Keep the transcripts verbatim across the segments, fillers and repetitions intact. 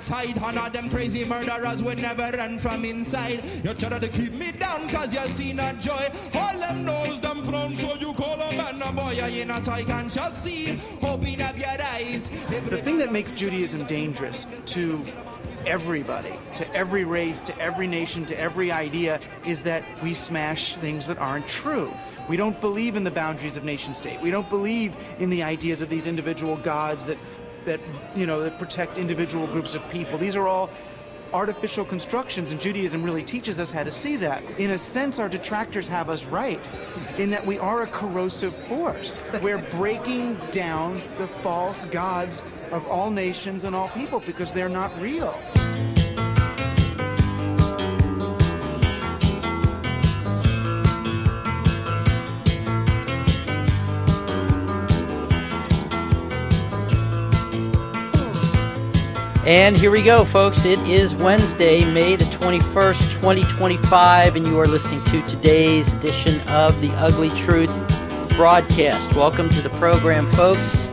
outside. And all them crazy murderers will never run from inside. You try to keep me down cause you see not joy. All them knows them from, so you call a man a boy. You not I can just see, hoping up your eyes. The thing that makes Judaism dangerous to everybody, to every race, to every nation, to every idea, is that we smash things that aren't true. We don't believe in the boundaries of nation state. We don't believe in the ideas of these individual gods that, that you know, that protect individual groups of people. These are all artificial constructions, and Judaism really teaches us how to see that. In a sense, our detractors have us right, in that we are a corrosive force. We're breaking down the false gods of all nations and all people because they're not real. And here we go, folks. It is Wednesday, May the twenty-first, twenty twenty-five, and you are listening to today's edition of the Ugly Truth broadcast. Welcome to the program, folks.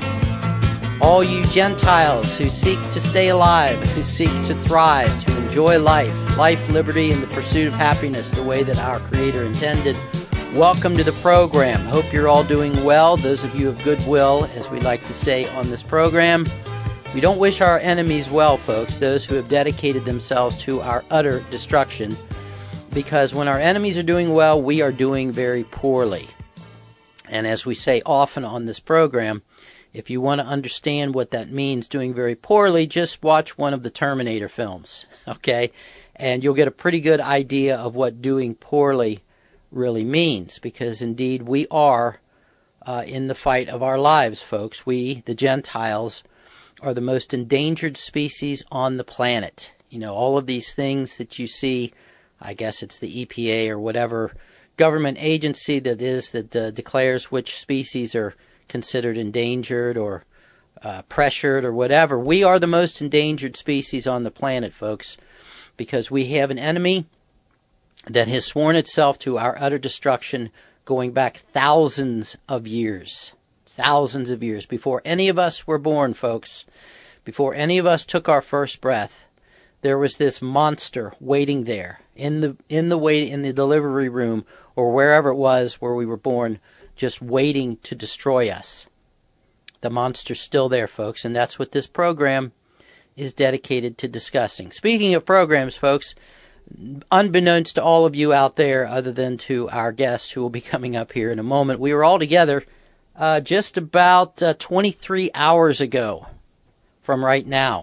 All you Gentiles who seek to stay alive, who seek to thrive, to enjoy life, life, liberty, and the pursuit of happiness the way that our Creator intended. Welcome to the program. Hope you're all doing well. Those of you of goodwill, as we like to say on this program. We don't wish our enemies well, folks, those who have dedicated themselves to our utter destruction, because when our enemies are doing well, we are doing very poorly. And as we say often on this program, if you want to understand what that means, doing very poorly, just watch one of the Terminator films, okay? And you'll get a pretty good idea of what doing poorly really means, because indeed we are uh, in the fight of our lives, folks. We, the Gentiles, are the most endangered species on the planet. You know, all of these things that you see, I guess it's the E P A or whatever government agency that is that uh, declares which species are considered endangered or uh, pressured or whatever. We are the most endangered species on the planet, folks, because we have an enemy that has sworn itself to our utter destruction going back thousands of years. Thousands of years. Before any of us were born, folks, before any of us took our first breath, there was this monster waiting there in the in the wait in the delivery room or wherever it was where we were born, just waiting to destroy us. The monster's still there, folks, and that's what this program is dedicated to discussing. Speaking of programs, folks, unbeknownst to all of you out there, other than to our guest who will be coming up here in a moment, we were all together Uh, just about uh, twenty-three hours ago from right now.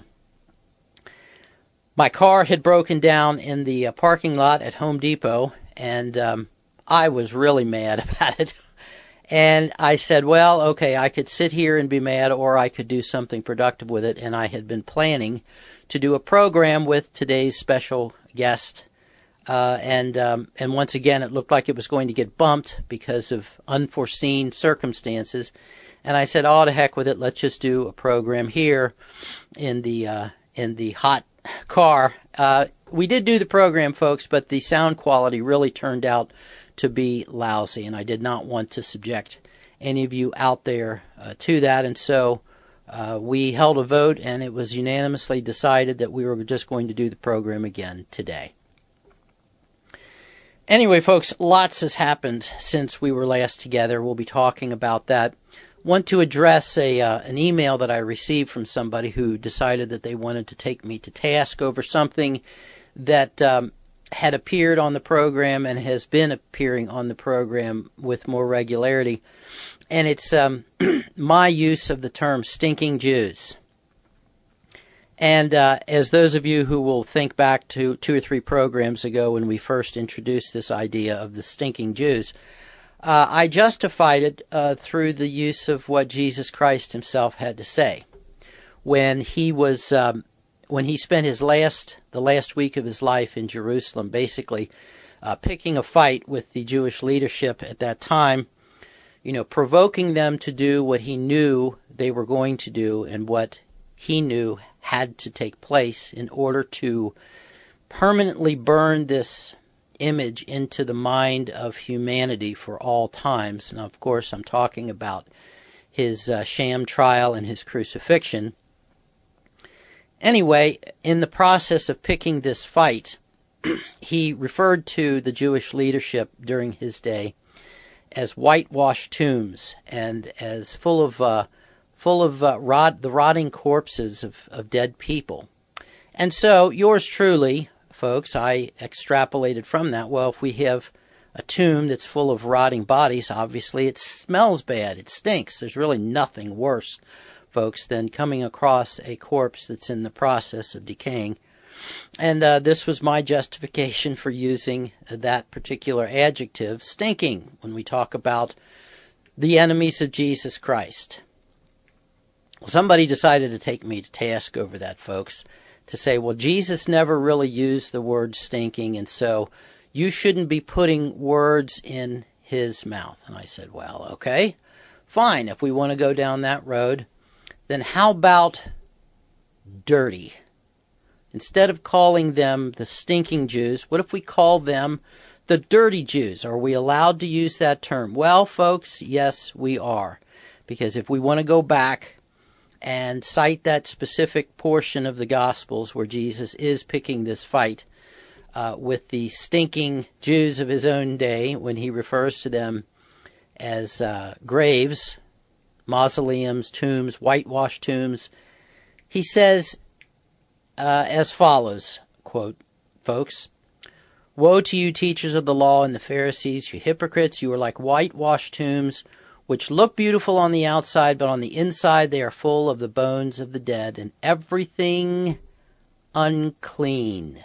My car had broken down in the uh, parking lot at Home Depot, and um, I was really mad about it. And I said, well, okay, I could sit here and be mad, or I could do something productive with it. And I had been planning to do a program with today's special guest. Uh, and um, and once again, it looked like it was going to get bumped because of unforeseen circumstances. And I said, "Oh, to heck with it! Let's just do a program here in the uh, in the hot car." Uh, we did do the program, folks, but the sound quality really turned out to be lousy, and I did not want to subject any of you out there uh, to that. And so uh, we held a vote, and it was unanimously decided that we were just going to do the program again today. Anyway, folks, lots has happened since we were last together. We'll be talking about that. Want to address a uh, an email that I received from somebody who decided that they wanted to take me to task over something that um, had appeared on the program and has been appearing on the program with more regularity. And it's um, my use of the term stinking Jews. And uh, as those of you who will think back to two or three programs ago when we first introduced this idea of the stinking Jews, uh, I justified it uh, through the use of what Jesus Christ himself had to say. When he was, um, when he spent his last, the last week of his life in Jerusalem, basically uh, picking a fight with the Jewish leadership at that time, you know, provoking them to do what he knew they were going to do and what he knew had to take place in order to permanently burn this image into the mind of humanity for all times. And of course, I'm talking about his uh, sham trial and his crucifixion. Anyway, in the process of picking this fight, he referred to the Jewish leadership during his day as whitewashed tombs and as full of uh, full of uh, rot, the rotting corpses of, of dead people. And so, yours truly, folks, I extrapolated from that, well, if we have a tomb that's full of rotting bodies, obviously it smells bad, it stinks. There's really nothing worse, folks, than coming across a corpse that's in the process of decaying. And uh, this was my justification for using that particular adjective, stinking, when we talk about the enemies of Jesus Christ. Well, somebody decided to take me to task over that, folks, to say, well, Jesus never really used the word stinking, and so you shouldn't be putting words in his mouth. And I said, well, okay, fine. If we want to go down that road, then how about dirty? Instead of calling them the stinking Jews, what if we call them the dirty Jews? Are we allowed to use that term? Well, folks, yes, we are. Because if we want to go back and cite that specific portion of the Gospels where Jesus is picking this fight uh, with the stinking Jews of his own day, when he refers to them as uh, graves, mausoleums, tombs, whitewashed tombs, he says uh, as follows, quote, folks, "Woe to you, teachers of the law and the Pharisees, you hypocrites! You are like whitewashed tombs, which look beautiful on the outside, but on the inside they are full of the bones of the dead, and everything unclean."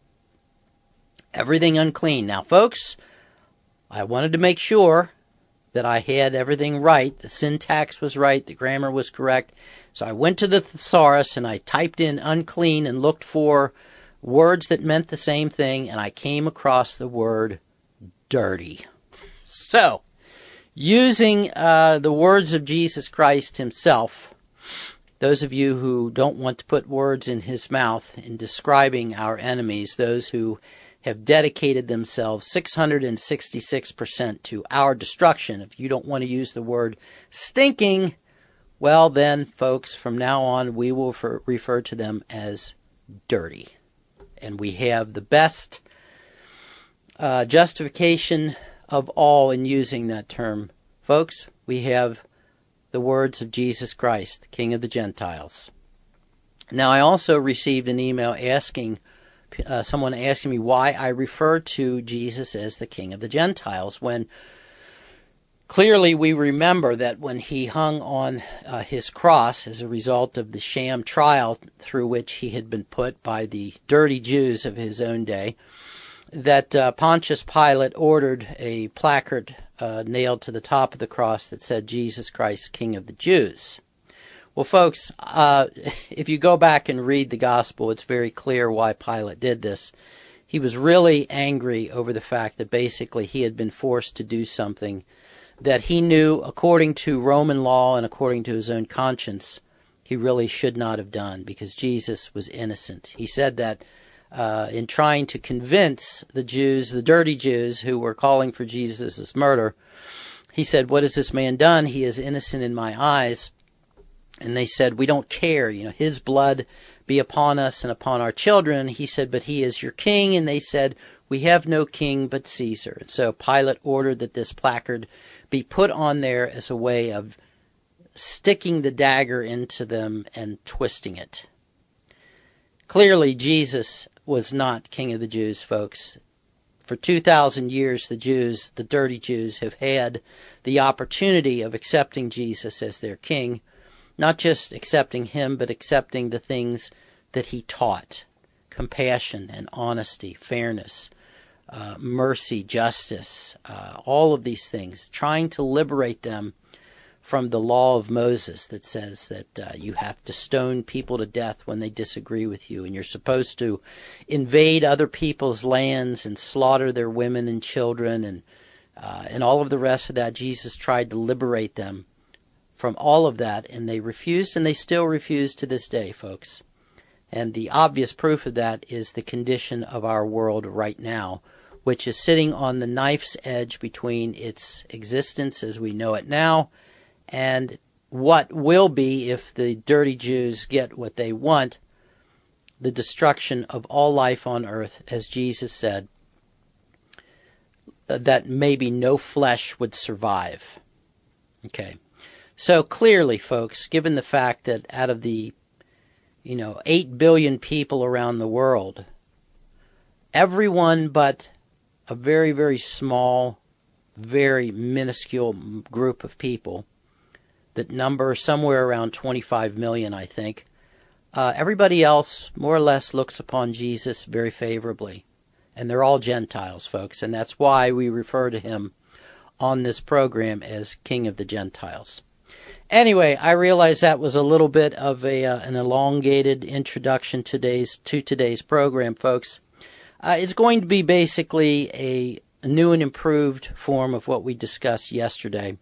Everything unclean. Now, folks, I wanted to make sure that I had everything right. The syntax was right. The grammar was correct. So I went to the thesaurus and I typed in unclean and looked for words that meant the same thing, and I came across the word dirty. So, using uh, the words of Jesus Christ himself, those of you who don't want to put words in his mouth in describing our enemies, those who have dedicated themselves six hundred sixty-six percent to our destruction, if you don't want to use the word stinking, well then, folks, from now on we will refer, refer to them as dirty. And we have the best uh, justification of all in using that term. Folks, we have the words of Jesus Christ, the King of the Gentiles. Now, I also received an email asking, uh, someone asking me why I refer to Jesus as the King of the Gentiles, when clearly we remember that when he hung on uh, his cross as a result of the sham trial through which he had been put by the dirty Jews of his own day, that uh, Pontius Pilate ordered a placard uh, nailed to the top of the cross that said, "Jesus Christ, King of the Jews." Well, folks, uh, if you go back and read the gospel, it's very clear why Pilate did this. He was really angry over the fact that basically he had been forced to do something that he knew, according to Roman law and according to his own conscience, he really should not have done, because Jesus was innocent. He said that uh, in trying to convince the Jews, the dirty Jews who were calling for Jesus' murder, he said, "What has this man done? He is innocent in my eyes." And they said, "We don't care, you know, his blood be upon us and upon our children." He said, "But he is your king." And they said, "We have no king but Caesar." And so Pilate ordered that this placard be put on there as a way of sticking the dagger into them and twisting it. Clearly, Jesus was not King of the Jews, folks. For two thousand years, the Jews, the dirty Jews, have had the opportunity of accepting Jesus as their king. Not just accepting him, but accepting the things that he taught. Compassion and honesty, fairness, uh, mercy, justice, uh, all of these things. Trying to liberate them from the law of Moses that says that uh, you have to stone people to death when they disagree with you. And you're supposed to invade other people's lands and slaughter their women and children. And, uh, and all of the rest of that. Jesus tried to liberate them from all of that, and they refused, and they still refuse to this day, folks. And the obvious proof of that is the condition of our world right now, which is sitting on the knife's edge between its existence as we know it now and what will be if the dirty Jews get what they want, the destruction of all life on earth, as Jesus said, that maybe no flesh would survive. Okay. So clearly, folks, given the fact that out of the, you know, eight billion people around the world, everyone but a very, very small, very minuscule group of people that number somewhere around twenty-five million, I think, uh, everybody else more or less looks upon Jesus very favorably. And they're all Gentiles, folks, and that's why we refer to him on this program as King of the Gentiles. Anyway, I realize that was a little bit of a uh, an elongated introduction today's to today's program, folks. Uh, it's going to be basically a, a new and improved form of what we discussed yesterday.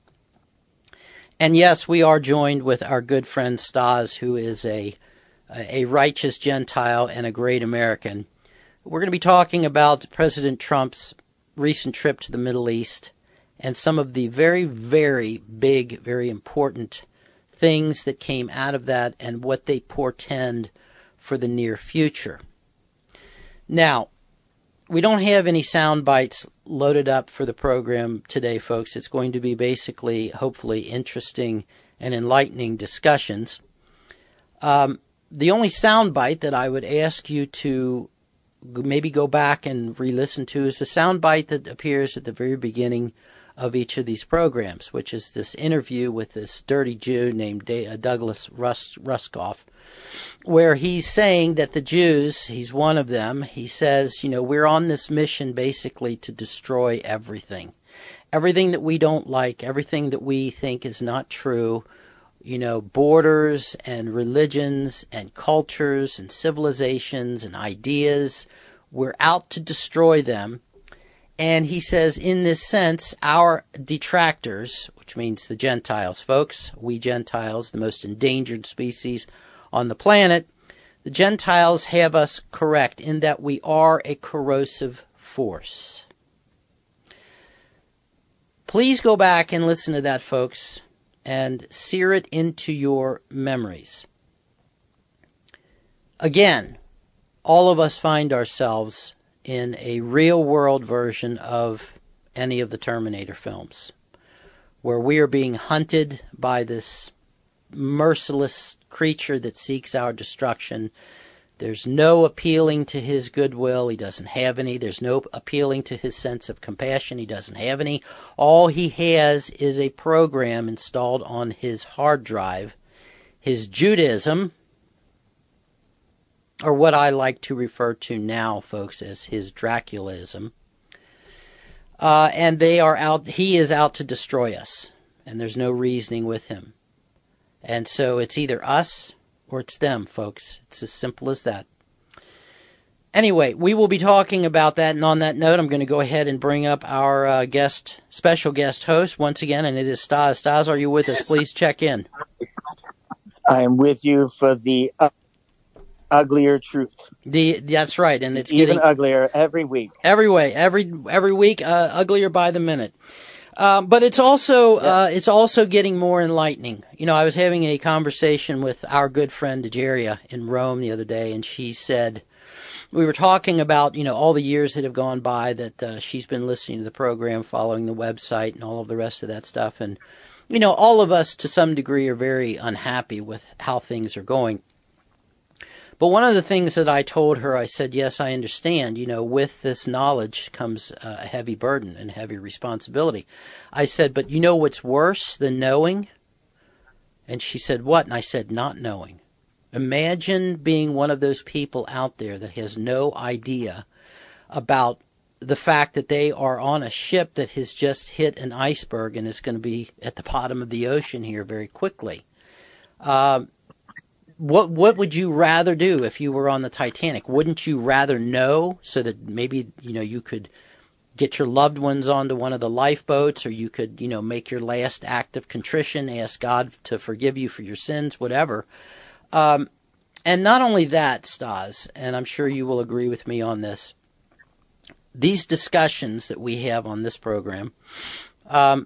And yes, we are joined with our good friend Stas, who is a a righteous Gentile and a great American. We're going to be talking about President Trump's recent trip to the Middle East and some of the very, very big, very important things that came out of that and what they portend for the near future. Now, we don't have any sound bites loaded up for the program today, folks. It's going to be basically, hopefully, interesting and enlightening discussions. Um, the only sound bite that I would ask you to maybe go back and re-listen to is the soundbite that appears at the very beginning of each of these programs, which is this interview with this dirty Jew named Douglas Rust, Ruskoff, where he's saying that the Jews, he's one of them, he says, you know, we're on this mission basically to destroy everything. Everything that we don't like, everything that we think is not true, you know, borders and religions and cultures and civilizations and ideas. We're out to destroy them. And he says, in this sense, our detractors, which means the Gentiles, folks, we Gentiles, the most endangered species on the planet, the Gentiles have us correct in that we are a corrosive force. Please go back and listen to that, folks, and sear it into your memories. Again, all of us find ourselves in a real-world version of any of the Terminator films, where we are being hunted by this merciless creature that seeks our destruction. There's no appealing to his goodwill. He doesn't have any. There's no appealing to his sense of compassion. He doesn't have any. All he has is a program installed on his hard drive, his Judaism, or what I like to refer to now, folks, as his Draculaism. Uh, and they are out, he is out to destroy us. And there's no reasoning with him. And so it's either us or it's them, folks. It's as simple as that. Anyway, we will be talking about that, and on that note, I'm going to go ahead and bring up our uh, guest, special guest host once again, and it is Stas. Stas, are you with us? Please check in. I am with you for the uh, uglier truth. The that's right, and it's even getting uglier every week. Every way, every every week, uh, uglier by the minute. Um, but it's also yes. uh, it's also getting more enlightening. You know, I was having a conversation with our good friend Egeria in Rome the other day, and she said, we were talking about, you know, all the years that have gone by that uh, she's been listening to the program, following the website, and all of the rest of that stuff. And, you know, all of us to some degree are very unhappy with how things are going. But one of the things that I told her, I said, yes, I understand, you know, with this knowledge comes a heavy burden and heavy responsibility. I said, but you know what's worse than knowing? And she said, what? And I said, not knowing. Imagine being one of those people out there that has no idea about the fact that they are on a ship that has just hit an iceberg and is going to be at the bottom of the ocean here very quickly. Um, What what would you rather do if you were on the Titanic? Wouldn't you rather know so that maybe, you know, you could get your loved ones onto one of the lifeboats, or you could, you know, make your last act of contrition, ask God to forgive you for your sins, whatever. Um, and not only that, Stas, and I'm sure you will agree with me on this, these discussions that we have on this program, um,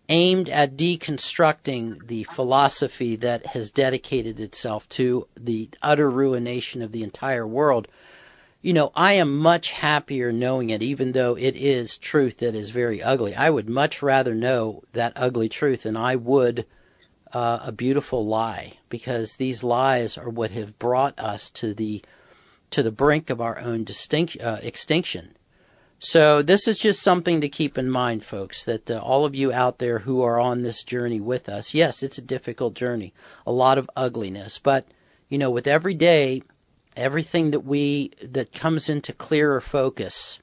aimed at deconstructing the philosophy that has dedicated itself to the utter ruination of the entire world. You know, I am much happier knowing it, even though it is truth that is very ugly. I would much rather know that ugly truth than I would uh, a beautiful lie, because these lies are what have brought us to the to the brink of our own distinct, uh, extinction. So this is just something to keep in mind, folks, that uh, all of you out there who are on this journey with us, yes, it's a difficult journey, a lot of ugliness, but, you know, with every day, everything that we, that comes into clearer focus,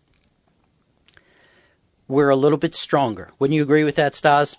we're a little bit stronger. Wouldn't you agree with that, Stas?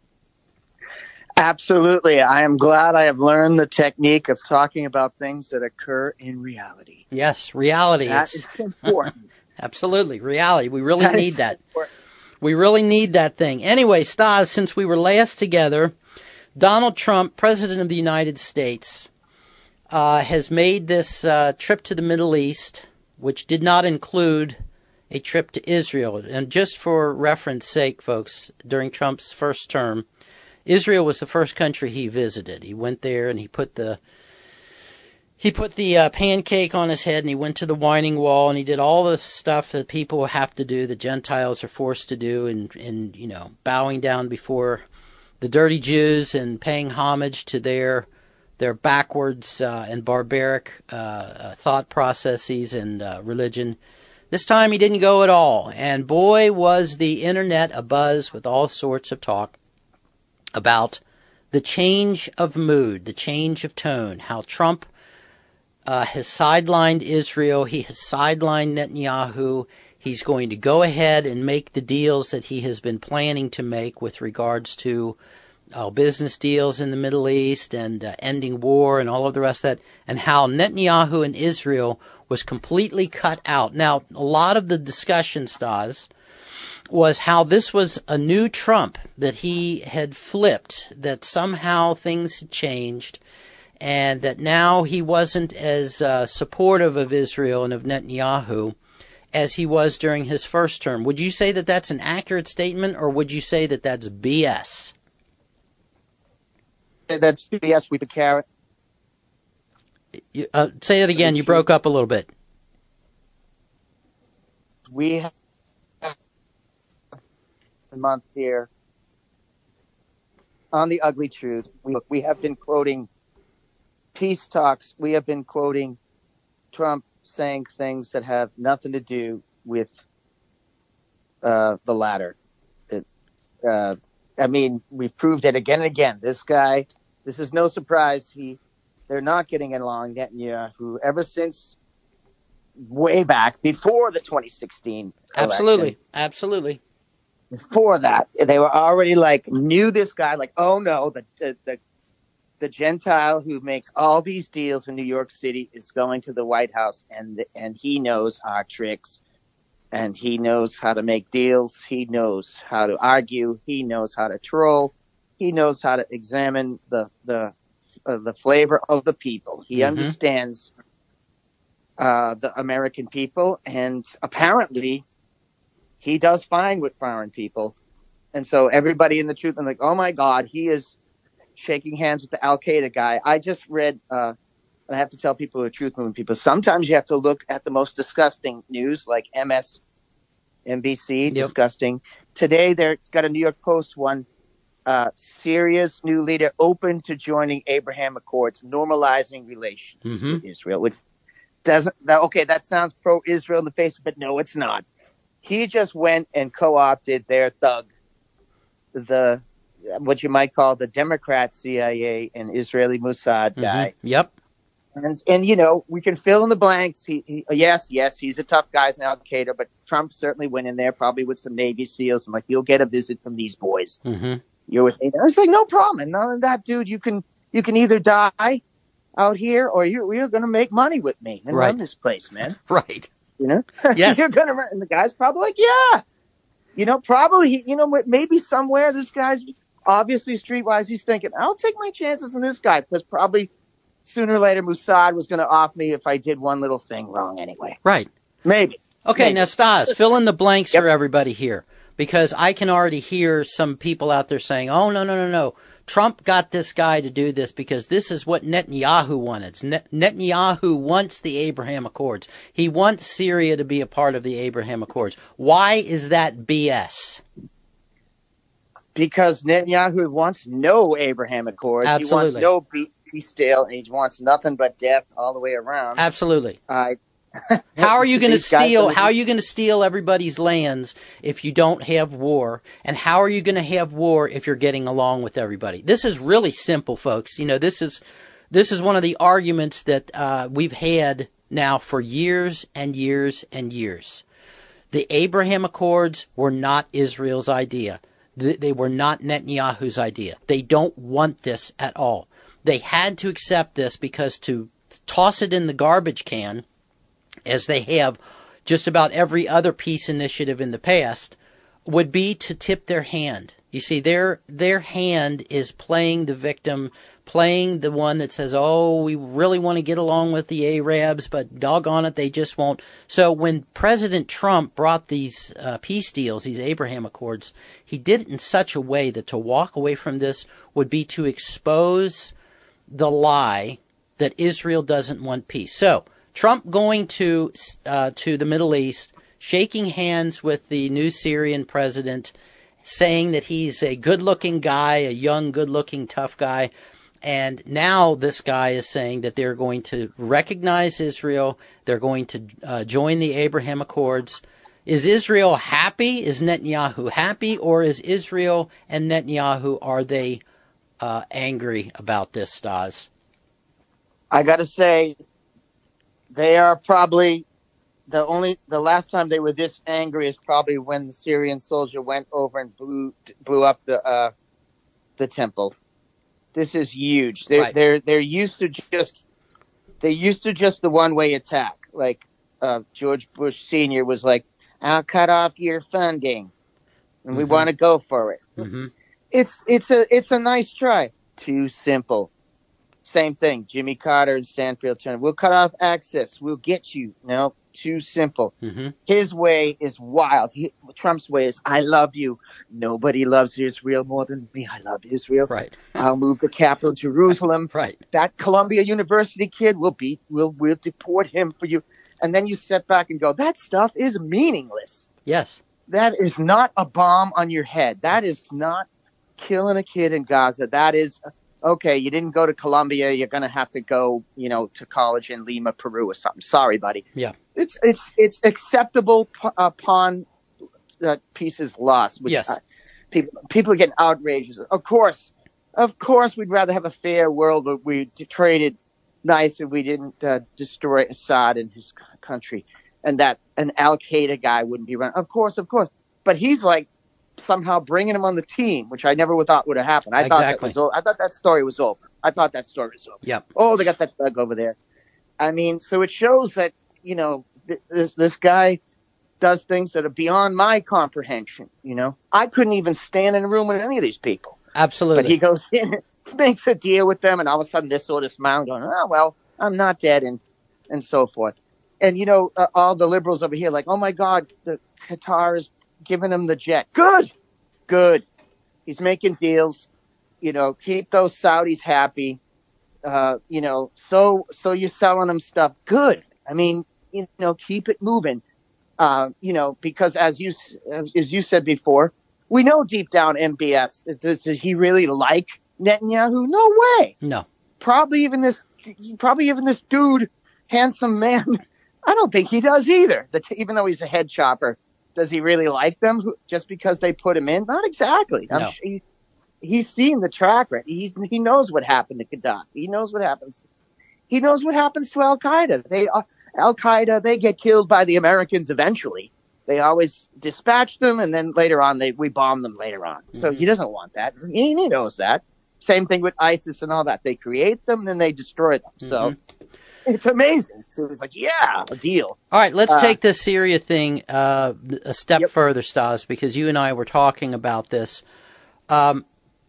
Absolutely. I am glad I have learned the technique of talking about things that occur in reality. Yes, reality. That is important. Absolutely. Reality. We really that need that. Important. We really need that thing. Anyway, Stas, since we were last together, Donald Trump, President of the United States, uh, has made this uh, trip to the Middle East, which did not include a trip to Israel. And just for reference sake, folks, during Trump's first term, Israel was the first country he visited. He went there and he put the He put the uh, pancake on his head and he went to the Wailing Wall and he did all the stuff that people have to do, the Gentiles are forced to do, and, and you know, bowing down before the dirty Jews and paying homage to their their backwards uh, and barbaric uh, uh, thought processes and uh, religion. This time he didn't go at all, and boy was the internet abuzz with all sorts of talk about the change of mood, the change of tone, how Trump Uh, has sidelined Israel. He has sidelined Netanyahu. He's going to go ahead and make the deals that he has been planning to make with regards to uh, business deals in the Middle East and uh, ending war and all of the rest of that, and how Netanyahu and Israel was completely cut out. Now, a lot of the discussion, Stas, was how this was a new Trump, that he had flipped, that somehow things had changed, and that now he wasn't as uh, supportive of Israel and of Netanyahu as he was during his first term. Would you say that that's an accurate statement, or would you say that that's B S? That's B S with the carrot. You, uh, say it again. You broke up a little bit. We have a month here on The Ugly Truth. We, we have been quoting peace talks. We have been quoting Trump saying things that have nothing to do with uh, the latter. It, uh, I mean, we've proved it again and again. This guy, this is no surprise. He, they're not getting along, Netanyahu, ever since way back before the twenty sixteen election. Absolutely, absolutely. Before that, they were already like, knew this guy, like, oh no, the the, the The Gentile who makes all these deals in New York City is going to the White House, and and he knows our tricks, and he knows how to make deals. He knows how to argue. He knows how to troll. He knows how to examine the the uh, the flavor of the people. He mm-hmm. understands uh, the American people, and apparently he does fine with foreign people. And so everybody in the truth is like, oh my God, he is shaking hands with the Al-Qaeda guy. I just read, uh, I have to tell people the truth movement people, sometimes you have to look at the most disgusting news, like M S N B C, yep. Disgusting. Today, they've got a New York Post one, uh, Syria's new leader open to joining Abraham Accords, normalizing relations mm-hmm. with Israel, which doesn't, that, okay, that sounds pro-Israel in the face, but no, it's not. He just went and co-opted their thug, the what you might call the Democrat C I A and Israeli Mossad guy. Mm-hmm. Yep. And, and, you know, we can fill in the blanks. He, he, yes, yes, he's a tough guy in Al-Qaeda, but Trump certainly went in there probably with some Navy SEALs and like, you'll get a visit from these boys. Mm-hmm. You're with me. I was like, no problem. And none of that, dude, you can, you can either die out here or you're, you're going to make money with me and right. run this place, man. Right. You know? Yes. You're going to run. And the guy's probably like, yeah. You know, probably, you know, maybe somewhere this guy's obviously streetwise, he's thinking, I'll take my chances on this guy because probably sooner or later Mossad was going to off me if I did one little thing wrong anyway. Right. Maybe. Okay, Maybe. Now, Stas, fill in the blanks yep. for everybody here. Because I can already hear some people out there saying, oh, no, no, no, no. Trump got this guy to do this because this is what Netanyahu wanted. Net- Netanyahu wants the Abraham Accords. He wants Syria to be a part of the Abraham Accords. Why is that B S? Because Netanyahu wants no Abraham Accords. Absolutely. He wants no peace deal, and he wants nothing but death all the way around. Absolutely. Uh, How are you going to steal? guys- How are you going to steal everybody's lands if you don't have war? And how are you going to have war if you're getting along with everybody? This is really simple, folks. You know, this is this is one of the arguments that uh, we've had now for years and years and years. The Abraham Accords were not Israel's idea. They were not Netanyahu's idea. They don't want this at all. They had to accept this because to toss it in the garbage can, as they have just about every other peace initiative in the past, would be to tip their hand. You see, their their hand is playing the victim, playing the one that says, oh, we really want to get along with the Arabs, but doggone it, they just won't. So when President Trump brought these uh, peace deals, these Abraham Accords, he did it in such a way that to walk away from this would be to expose the lie that Israel doesn't want peace. So Trump going to uh, to the Middle East, shaking hands with the new Syrian president, saying that he's a good-looking guy, a young, good-looking, tough guy. And now this guy is saying that they're going to recognize Israel. They're going to uh, join the Abraham Accords. Is Israel happy? Is Netanyahu happy? Or is Israel and Netanyahu, are they uh, angry about this, Stas? I got to say, they are probably the only, the last time they were this angry is probably when the Syrian soldier went over and blew, blew up the, uh, the temple. This is huge. They're, right. they're, they're used to just, they're used to just the one way attack. Like, uh, George Bush Senior was like, I'll cut off your funding and mm-hmm. we want to go for it. Mm-hmm. It's, it's a, it's a nice try. Too simple. Same thing. Jimmy Carter and Sanfield Turner. We'll cut off access. We'll get you. No, too simple. Mm-hmm. His way is wild. He, Trump's way is, I love you. Nobody loves Israel more than me. I love Israel. Right. I'll move the capital, Jerusalem. Right. That Columbia University kid will be, we'll, we'll deport him for you. And then you step back and go, that stuff is meaningless. Yes. That is not a bomb on your head. That is not killing a kid in Gaza. That is, okay, you didn't go to Columbia. You're going to have to go, you know, to college in Lima, Peru or something. Sorry, buddy. Yeah. It's, it's, it's acceptable p- upon that piece is lost. Which, yes. uh, people, people are getting outraged. Of course, of course, we'd rather have a fair world where we traded nice and we didn't uh, destroy Assad and his country, and that an Al Qaeda guy wouldn't be around. Of course, of course. But he's like somehow bringing him on the team, which I never thought would have happened. I exactly. thought that was over. I thought that story was over. I thought that story was over. Yep. Oh, they got that bug over there. I mean, so it shows that, you know, th- this this guy does things that are beyond my comprehension. You know, I couldn't even stand in a room with any of these people. Absolutely. But he goes in, makes a deal with them, and all of a sudden this sort of smile going, oh, well, I'm not dead, and and so forth. And, you know, uh, all the liberals over here like, oh, my God, the Qatar is giving him the jet. Good. Good. He's making deals. You know, keep those Saudis happy. Uh, you know, so so you're selling them stuff. Good. I mean, you know, keep it moving. Uh, you know, because as you as you said before, we know deep down M B S, does he really like Netanyahu? No way. No. Probably even this, probably even this dude, handsome man, I don't think he does either. The t- even though he's a head chopper, does he really like them who, just because they put him in? Not exactly. I'm no. sure he, he's seen the track record. He's, he knows what happened to Gaddafi. He knows what happens. He knows what happens to Al Qaeda. They uh, Al Qaeda, they get killed by the Americans eventually. They always dispatch them, and then later on, they we bomb them later on. Mm-hmm. So he doesn't want that. He, he knows that. Same thing with ISIS and all that. They create them, then they destroy them. So mm-hmm. it's amazing. So it's like, yeah, a deal. All right, let's uh, take this Syria thing uh, a step yep. further, Stas, because you and I were talking about this. Um,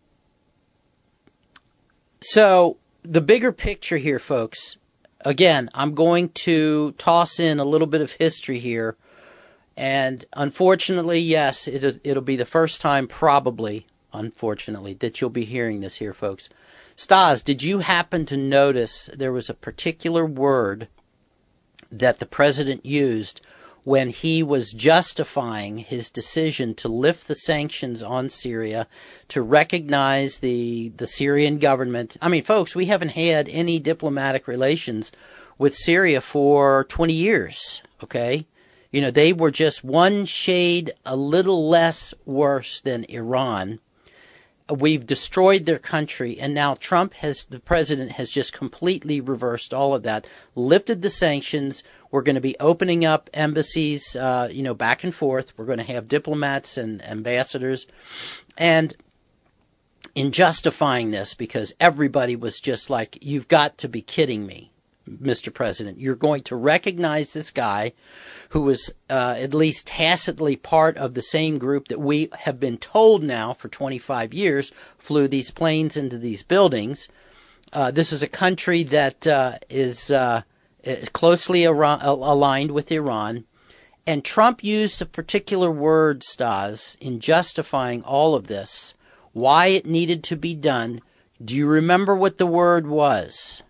so the bigger picture here, folks, again, I'm going to toss in a little bit of history here. And unfortunately, yes, it, it'll be the first time probably, unfortunately, that you'll be hearing this here, folks. Stas, did you happen to notice there was a particular word that the president used when he was justifying his decision to lift the sanctions on Syria, to recognize the, the Syrian government? I mean, folks, we haven't had any diplomatic relations with Syria for twenty years, okay? You know, they were just one shade a little less worse than Iran. We've destroyed their country, and now Trump has, the president has just completely reversed all of that, lifted the sanctions. We're going to be opening up embassies, uh, you know, back and forth. We're going to have diplomats and ambassadors. And in justifying this, because everybody was just like, you've got to be kidding me, Mister President. You're going to recognize this guy who was uh, at least tacitly part of the same group that we have been told now for twenty-five years flew these planes into these buildings. Uh, this is a country that uh, is uh, closely Iran, aligned with Iran. And Trump used a particular word, Stas, in justifying all of this, why it needed to be done. Do you remember what the word was?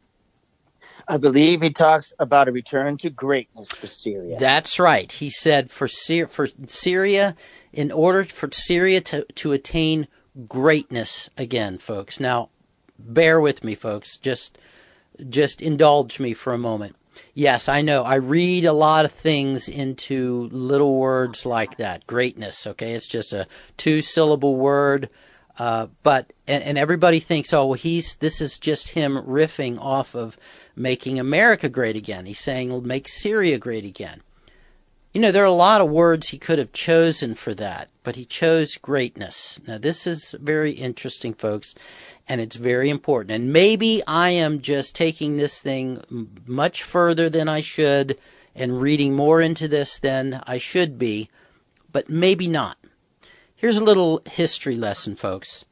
I believe he talks about a return to greatness for Syria. That's right. He said for Syria, for Syria, in order for Syria to, to attain greatness again, folks. Now, bear with me, folks. Just, just indulge me for a moment. Yes, I know. I read a lot of things into little words like that. Greatness, okay? It's just a two-syllable word. Uh, but, and, and everybody thinks, oh, well, he's, this is just him riffing off of making America great again. He's saying, make Syria great again. You know, there are a lot of words he could have chosen for that, but he chose greatness. Now, this is very interesting, folks, and it's very important. And maybe I am just taking this thing much further than I should and reading more into this than I should be, but maybe not. Here's a little history lesson, folks.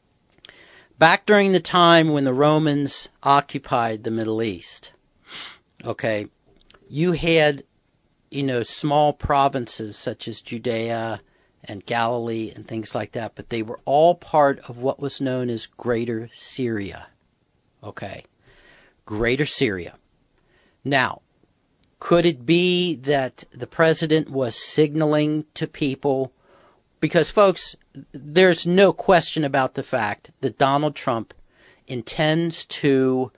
Back during the time when the Romans occupied the Middle East, okay, you had, you know, small provinces such as Judea and Galilee and things like that, but they were all part of what was known as Greater Syria, okay, Greater Syria. Now, could it be that the president was signaling to people? Because, folks, there's no question about the fact that Donald Trump intends to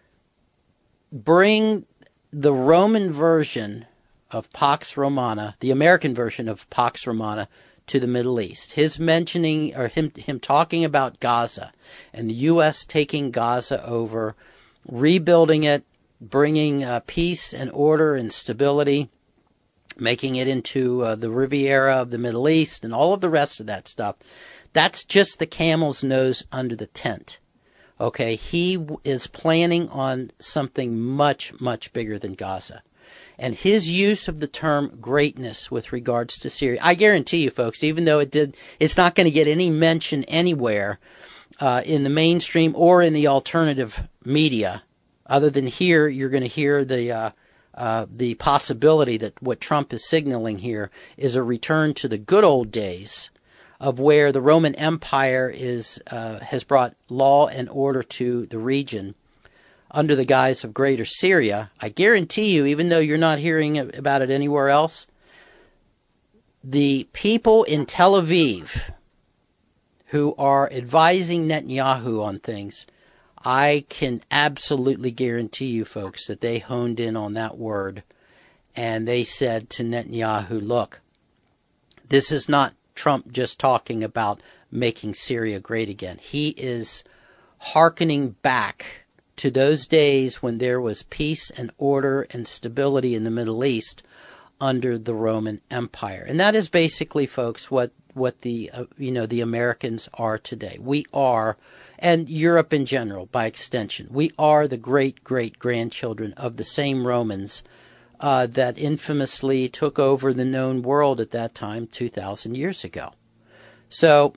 bring the Roman version of Pax Romana, the American version of Pax Romana, to the Middle East. His mentioning, or him, him talking about Gaza and the U S taking Gaza over, rebuilding it, bringing uh, peace and order and stability, making it into uh, the Riviera of the Middle East and all of the rest of that stuff. That's just the camel's nose under the tent. Okay, he w- is planning on something much, much bigger than Gaza. And his use of the term greatness with regards to Syria, I guarantee you, folks, even though it did, it's not going to get any mention anywhere uh, in the mainstream or in the alternative media. Other than here, you're going to hear the uh, Uh, the possibility that what Trump is signaling here is a return to the good old days of where the Roman Empire is uh, has brought law and order to the region under the guise of Greater Syria. I guarantee you, even though you're not hearing about it anywhere else, the people in Tel Aviv who are advising Netanyahu on things, I can absolutely guarantee you, folks, that they honed in on that word and they said to Netanyahu, look, this is not Trump just talking about making Syria great again. He is hearkening back to those days when there was peace and order and stability in the Middle East under the Roman Empire. And that is basically, folks, what, what the, uh, you know, the Americans are today. We are, and Europe in general, by extension, we are the great-great-grandchildren of the same Romans uh, that infamously took over the known world at that time two thousand years ago. So,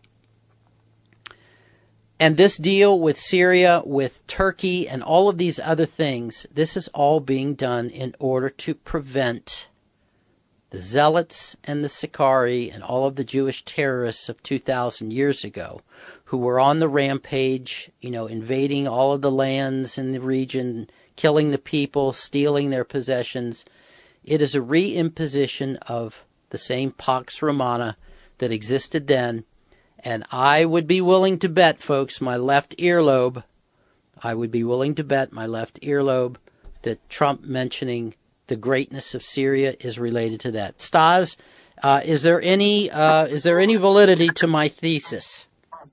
and this deal with Syria, with Turkey, and all of these other things, this is all being done in order to prevent the Zealots and the Sicarii and all of the Jewish terrorists of two thousand years ago who were on the rampage, you know, invading all of the lands in the region, killing the people, stealing their possessions. It is a reimposition of the same Pax Romana that existed then. And I would be willing to bet, folks, my left earlobe, I would be willing to bet my left earlobe that Trump mentioning the greatness of Syria is related to that. Stas, uh, is there any uh, is there any validity to my thesis?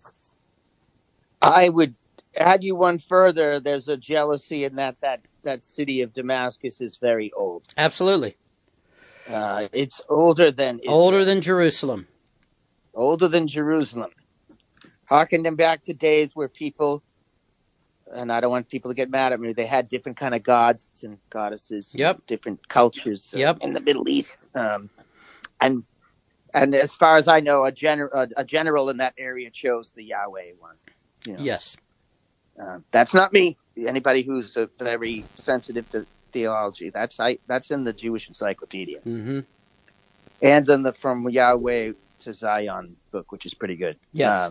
I would add you one further. There's a jealousy in that that, that city of Damascus is very old. Absolutely. Uh, it's older than Israel. Older than Jerusalem. Older than Jerusalem. Harken them back to days where people, and I don't want people to get mad at me, they had different kind of gods and goddesses. Yep. And different cultures uh, yep. in the Middle East. Um, and and as far as I know, a, gener- a, a general in that area chose the Yahweh one. You know. Yes. Uh, that's not me. Anybody who's uh, very sensitive to theology, that's I, that's in the Jewish Encyclopedia. Mm-hmm. And then the From Yahweh to Zion book, which is pretty good. Yes.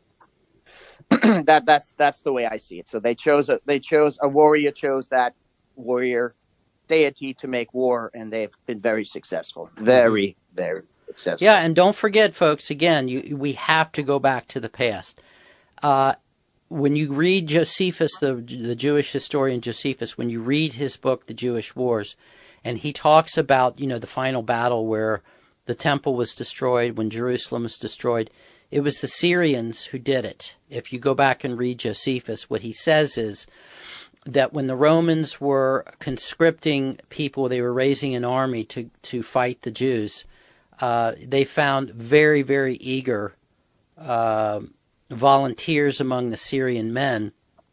Um, that that's that's the way I see it. So they chose a they chose a warrior chose that warrior deity to make war, and they've been very successful. Very, mm-hmm. very successful. Yeah, and don't forget, folks, again, you, we have to go back to the past. Uh, when you read Josephus, the the Jewish historian Josephus, when you read his book, The Jewish Wars, and he talks about, you know, the final battle where the temple was destroyed, when Jerusalem was destroyed, it was the Syrians who did it. If you go back and read Josephus, what he says is that when the Romans were conscripting people, they were raising an army to, to fight the Jews, uh, they found very, very eager uh, volunteers among the Syrian men.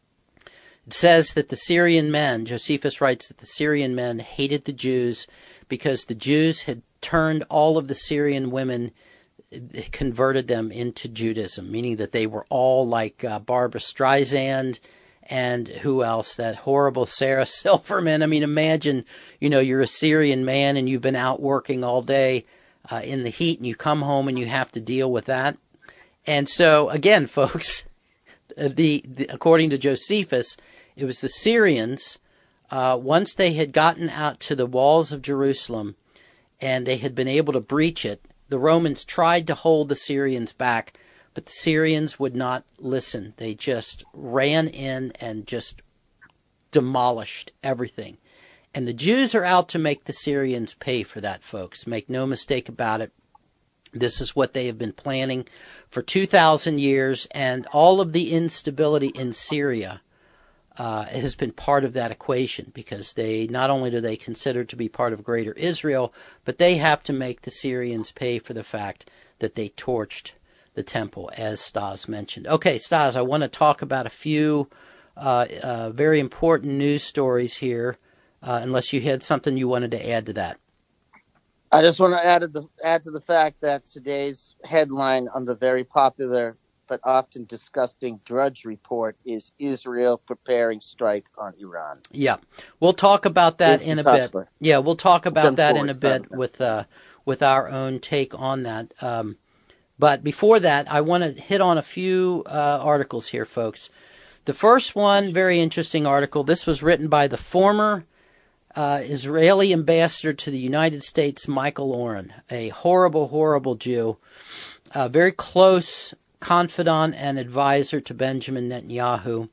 It says that the Syrian men, Josephus writes that the Syrian men hated the Jews because the Jews had turned all of the Syrian women, converted them into Judaism, meaning that they were all like uh, Barbara Streisand and who else? That horrible Sarah Silverman. I mean, imagine, you know, you're a Syrian man and you've been out working all day uh, in the heat and you come home and you have to deal with that. And so, again, folks, the, the according to Josephus, it was the Syrians, uh, once they had gotten out to the walls of Jerusalem and they had been able to breach it, the Romans tried to hold the Syrians back, but the Syrians would not listen. They just ran in and just demolished everything. And the Jews are out to make the Syrians pay for that, folks. Make no mistake about it. This is what they have been planning for two thousand years, and all of the instability in Syria uh, has been part of that equation, because they not only do they consider to be part of Greater Israel, but they have to make the Syrians pay for the fact that they torched the temple, as Stas mentioned. Okay, Stas, I want to talk about a few uh, uh, very important news stories here, uh, unless you had something you wanted to add to that. I just want to add to the add to the fact that today's headline on the very popular but often disgusting Drudge Report is Israel preparing strike on Iran. Yeah, we'll talk about that it's in a bit. Yeah, we'll talk about that in a bit with uh, with our own take on that. Um, but before that, I want to hit on a few uh, articles here, folks. The first one, very interesting article. This was written by the former Uh, Israeli ambassador to the United States, Michael Oren, a horrible, horrible Jew, a very close confidant and advisor to Benjamin Netanyahu.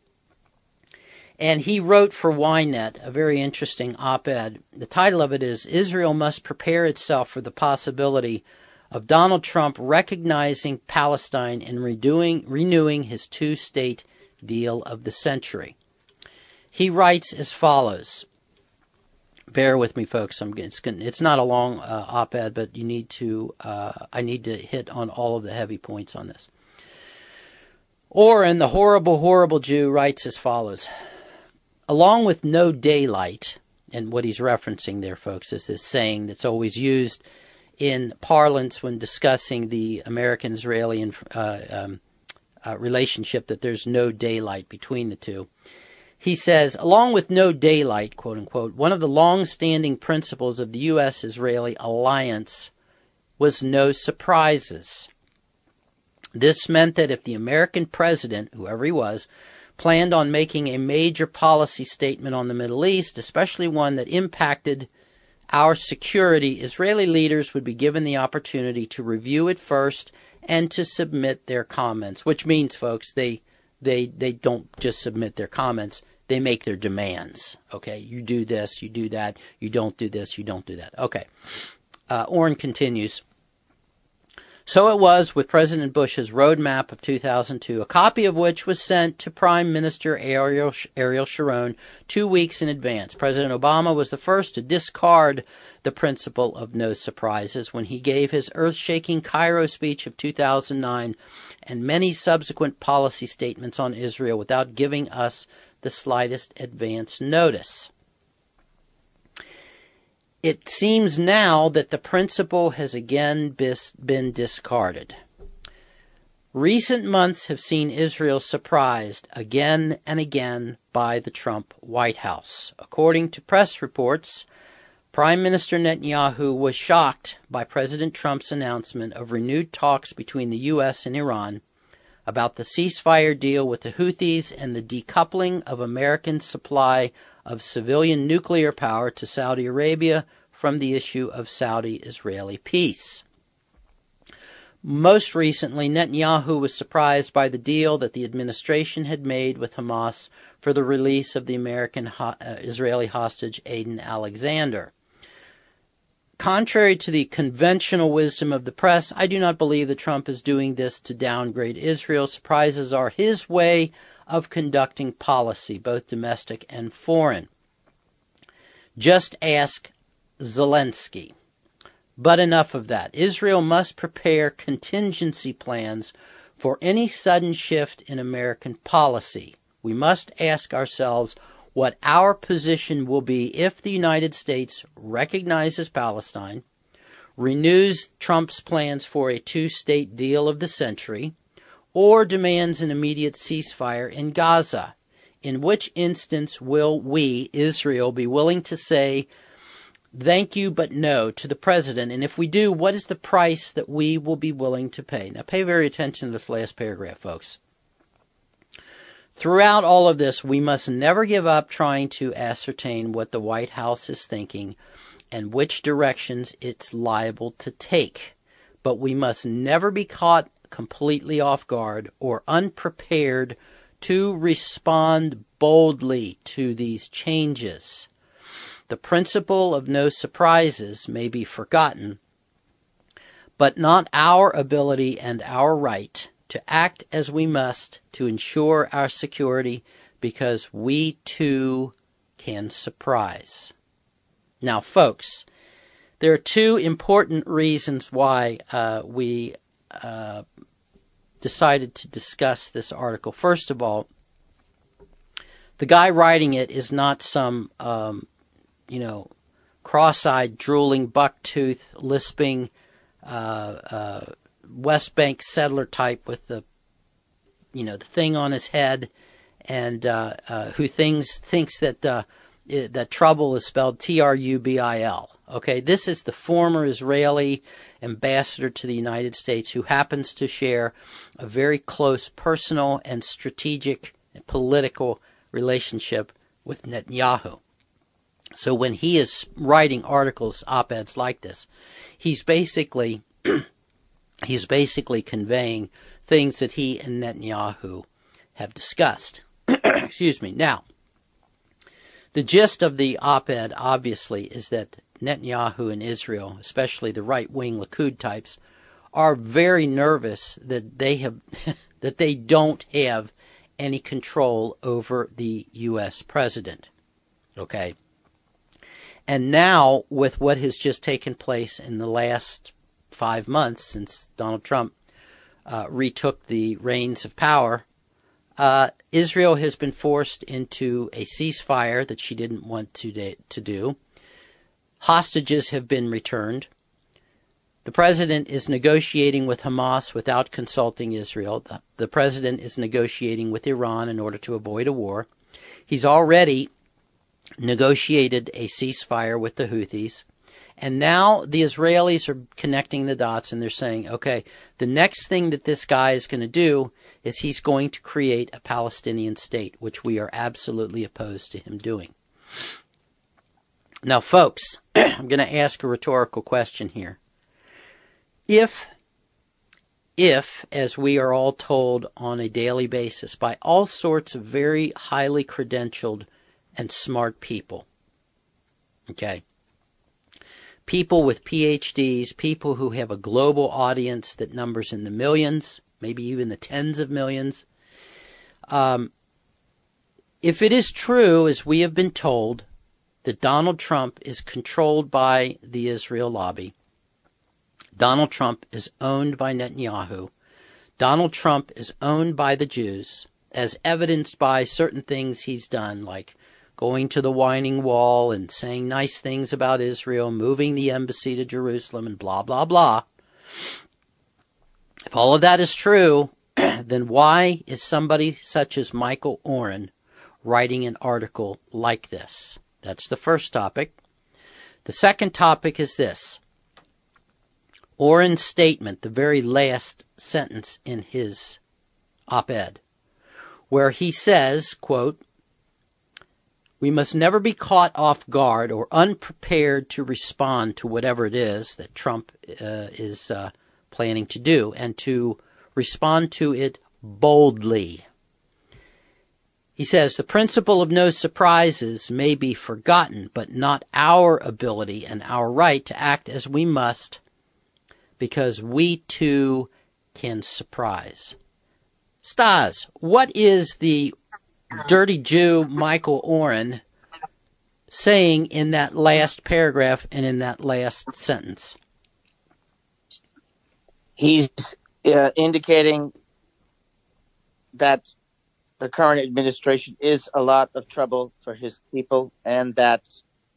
And he wrote for Ynet a very interesting op-ed. The title of it is, Israel Must Prepare Itself for the Possibility of Donald Trump Recognizing Palestine and redoing, Renewing His Two-State Deal of the Century. He writes as follows. Bear with me, folks. I'm it's, it's not a long uh, op-ed, but you need to. Uh, I need to hit on all of the heavy points on this. Oren, the horrible, horrible Jew, writes as follows: along with no daylight, and what he's referencing there, folks, is this saying that's always used in parlance when discussing the American-Israeli uh, um, uh, relationship, that there's no daylight between the two. He says, along with no daylight, quote unquote, one of the long-standing principles of the U S Israeli alliance was no surprises. This meant that if the American president, whoever he was, planned on making a major policy statement on the Middle East, especially one that impacted our security, Israeli leaders would be given the opportunity to review it first and to submit their comments, which means, folks, they they they don't just submit their comments, they make their demands. Okay, you do this, you do that, you don't do this, you don't do that. Okay, uh, Orrin continues. So it was with President Bush's roadmap of two thousand two, a copy of which was sent to Prime Minister Ariel, Ariel Sharon two weeks in advance. President Obama was the first to discard the principle of no surprises when he gave his earth-shaking Cairo speech of two thousand nine and many subsequent policy statements on Israel without giving us the slightest advance notice. It seems now that the principle has again bis- been discarded. Recent months have seen Israel surprised again and again by the Trump White House. According to press reports, Prime Minister Netanyahu was shocked by President Trump's announcement of renewed talks between the U S and Iran about the ceasefire deal with the Houthis and the decoupling of American supply of civilian nuclear power to Saudi Arabia from the issue of Saudi-Israeli peace. Most recently, Netanyahu was surprised by the deal that the administration had made with Hamas for the release of the American ho- uh, Israeli hostage Aden Alexander. Contrary to the conventional wisdom of the press, I do not believe that Trump is doing this to downgrade Israel. Surprises are his way of conducting policy, both domestic and foreign. Just ask Zelensky. But enough of that. Israel must prepare contingency plans for any sudden shift in American policy. We must ask ourselves what our position will be if the United States recognizes Palestine, renews Trump's plans for a two-state deal of the century, or demands an immediate ceasefire in Gaza. In which instance will we, Israel, be willing to say thank you but no to the president? And if we do, what is the price that we will be willing to pay? Now pay very attention to this last paragraph, folks. Throughout all of this, we must never give up trying to ascertain what the White House is thinking and which directions it's liable to take. But we must never be caught completely off guard or unprepared to respond boldly to these changes. The principle of no surprises may be forgotten, but not our ability and our right to act as we must to ensure our security, because we too can surprise. Now, folks, there are two important reasons why uh, we uh, decided to discuss this article. First of all, the guy writing it is not some, um, you know, cross-eyed, drooling, buck-tooth, lisping, uh, uh, West Bank settler type with the, you know, the thing on his head, and uh, uh, who thinks thinks that uh, it, that trouble is spelled T R U B I L. Okay, this is the former Israeli ambassador to the United States who happens to share a very close personal and strategic and political relationship with Netanyahu. So when he is writing articles, op-eds like this, he's basically he's basically conveying things that he and Netanyahu have discussed. Excuse me. Now, the gist of the op-ed, obviously, is that Netanyahu and Israel, especially the right-wing Likud types, are very nervous that they have that they don't have any control over the U S president. Okay? And now, with what has just taken place in the last five months since Donald Trump uh, retook the reins of power, uh, Israel has been forced into a ceasefire that she didn't want to, de- to do. Hostages have been returned. The president is negotiating with Hamas without consulting Israel. The, the president is negotiating with Iran in order to avoid a war. He's already negotiated a ceasefire with the Houthis. And now the Israelis are connecting the dots and they're saying, okay, the next thing that this guy is going to do is he's going to create a Palestinian state, which we are absolutely opposed to him doing. Now, folks, I'm going to ask a rhetorical question here. If, if, as we are all told on a daily basis by all sorts of very highly credentialed and smart people, okay, people with P H Ds, people who have a global audience that numbers in the millions, maybe even the tens of millions. Um, if it is true, as we have been told, that Donald Trump is controlled by the Israel lobby, Donald Trump is owned by Netanyahu, Donald Trump is owned by the Jews, as evidenced by certain things he's done, like going to the Wailing Wall and saying nice things about Israel, moving the embassy to Jerusalem, and blah, blah, blah. If all of that is true, then why is somebody such as Michael Oren writing an article like this? That's the first topic. The second topic is this. Oren's statement, the very last sentence in his op-ed, where he says, quote, "We must never be caught off guard or unprepared to respond to whatever it is that Trump uh, is uh, planning to do, and to respond to it boldly." He says, "The principle of no surprises may be forgotten, but not our ability and our right to act as we must, because we too can surprise." Stas, what is the dirty Jew Michael Oren saying in that last paragraph and in that last sentence? He's uh, indicating that the current administration is a lot of trouble for his people, and that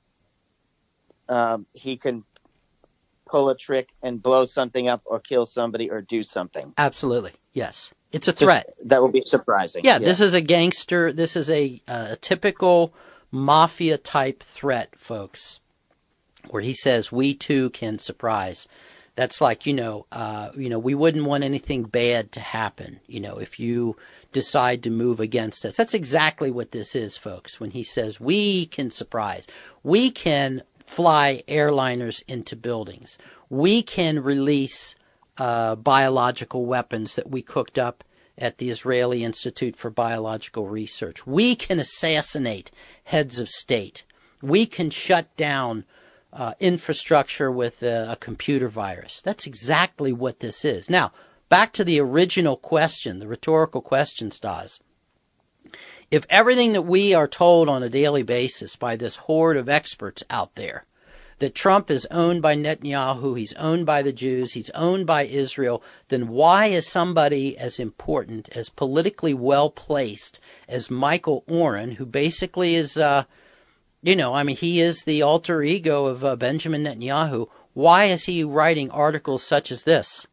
um, he can pull a trick and blow something up or kill somebody or do something. Absolutely. Yes. It's a threat. Just, that would be surprising. Yeah, yeah, this is a gangster. This is a, uh, a typical mafia-type threat, folks, where he says, we too can surprise. That's like, you know, uh, you know, we wouldn't want anything bad to happen, you know, if you decide to move against us. That's exactly what this is, folks, when he says we can surprise. We can fly airliners into buildings. We can release uh, biological weapons that we cooked up at the Israeli Institute for Biological Research. We can assassinate heads of state. We can shut down uh, infrastructure with a, a computer virus. That's exactly what this is. Now, back to the original question, the rhetorical question, Stas. If everything that we are told on a daily basis by this horde of experts out there, that Trump is owned by Netanyahu, he's owned by the Jews, he's owned by Israel, then why is somebody as important, as politically well-placed as Michael Oren, who basically is, uh, you know, I mean, he is the alter ego of uh, Benjamin Netanyahu, why is he writing articles such as this?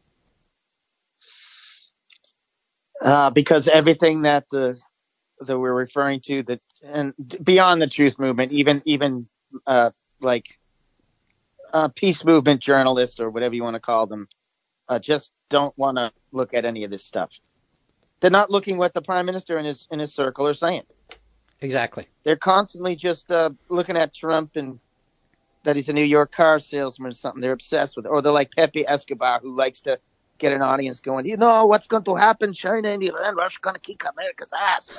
Uh, because everything that the that we're referring to, that and beyond the truth movement, even even uh, like uh, peace movement journalists or whatever you want to call them, uh, just don't want to look at any of this stuff. They're not looking what the prime minister and his in his circle are saying. Exactly. They're constantly just uh, looking at Trump and that he's a New York car salesman or something. They're obsessed with it. Or they're like Pepe Escobar, who likes to get an audience going, you know, what's going to happen? China and Iran, Russia going to kick America's ass,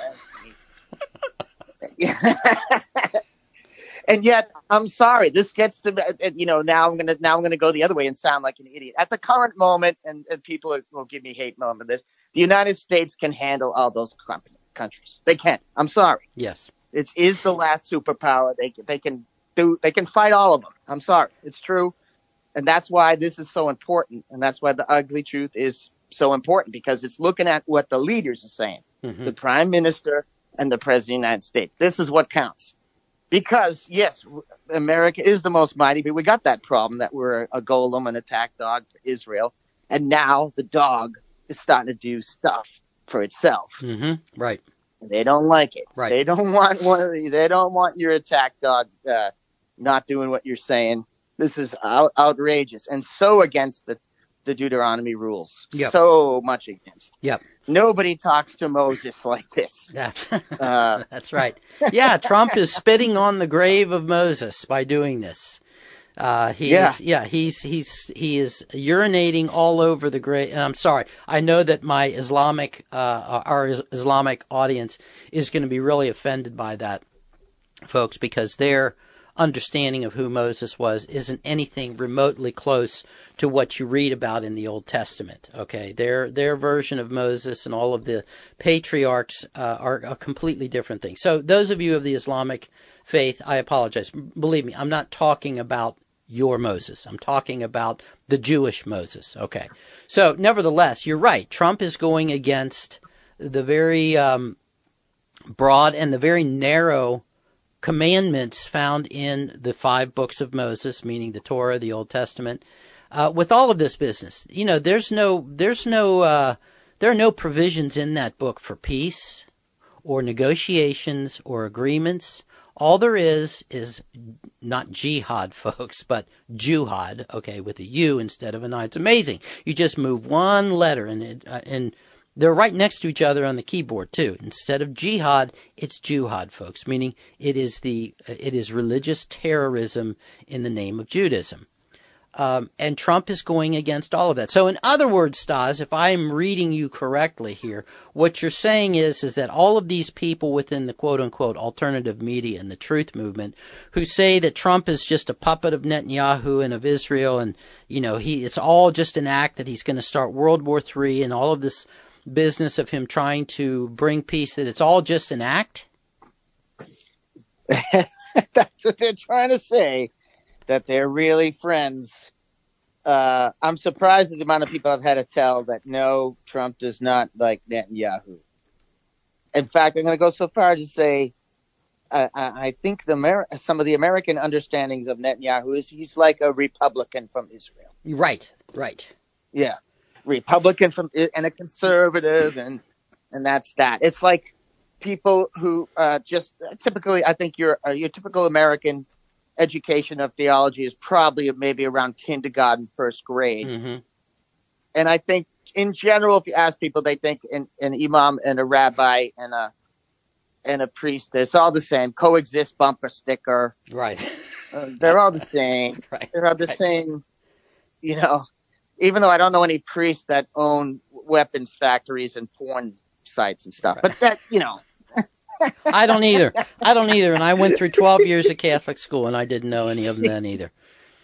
man. And yet, I'm sorry, this gets to, you know, now I'm going to, now I'm going to go the other way and sound like an idiot. At the current moment, and, and people are, will give me hate moment this, the United States can handle all those countries. They can. I'm sorry. Yes. It is the last superpower. They they can do, they can fight all of them. I'm sorry. It's true. And that's why this is so important. And that's why the ugly truth is so important, because it's looking at what the leaders are saying, mm-hmm. the prime minister and the president of the United States. This is what counts. Because, yes, America is the most mighty, but we got that problem that we're a golem, an attack dog for Israel. And now the dog is starting to do stuff for itself. Mm-hmm. Right. They don't like it. Right. They don't want one of the, they don't want your attack dog uh, not doing what you're saying. This is out, outrageous and so against the, the Deuteronomy rules. Yep. So much against. Yep. Nobody talks to Moses like this. Yeah. Uh, That's right. Yeah, Trump is spitting on the grave of Moses by doing this. Uh, he Yeah. is, yeah, he's, he's, he is urinating all over the grave. And I'm sorry. I know that my Islamic, uh, our Islamic audience is going to be really offended by that, folks, because their understanding of who Moses was isn't anything remotely close to what you read about in the Old Testament. Okay. Their, their version of Moses and all of the patriarchs, uh, are a completely different thing. So those of you of the Islamic faith, I apologize. Believe me, I'm not talking about your Moses. I'm talking about the Jewish Moses. Okay. So nevertheless, you're right. Trump is going against the very um, broad and the very narrow commandments found in the five books of Moses, meaning the Torah, the Old Testament, uh, with all of this business. You know, there's no, there's no, uh, there are no provisions in that book for peace or negotiations or agreements. All there is is not jihad, folks, but Jihad, okay, with a U instead of an I. It's amazing. You just move one letter, and it, uh, and they're right next to each other on the keyboard too. Instead of jihad, it's Jihad, folks, meaning it is the it is religious terrorism in the name of Judaism. Um, and Trump is going against all of that. So in other words, Stas, if I'm reading you correctly here, what you're saying is, is that all of these people within the quote unquote alternative media and the truth movement who say that Trump is just a puppet of Netanyahu and of Israel, and, you know, he, it's all just an act that he's going to start World War Three and all of this business of him trying to bring peace, that it's all just an act? That's what they're trying to say. That they're really friends. Uh, I'm surprised at the amount of people I've had to tell that no, Trump does not like Netanyahu. In fact, I'm going to go so far as to say uh, I think the Amer- some of the American understandings of Netanyahu is he's like a Republican from Israel. Right, right. Yeah, Republican from and a conservative, and and that's that. It's like people who uh, just typically, I think you're uh, your typical American education of theology is probably maybe around kindergarten, first grade. Mm-hmm. And I think in general, if you ask people, they think an, an imam and a rabbi and a, and a priest, it's all the same. Coexist bumper sticker. Right. Uh, they're all the same. Right. They're all the right. same, you know, even though I don't know any priests that own weapons factories and porn sites and stuff, right. But that, you know, I don't either. I don't either. And I went through twelve years of Catholic school, and I didn't know any of them then either.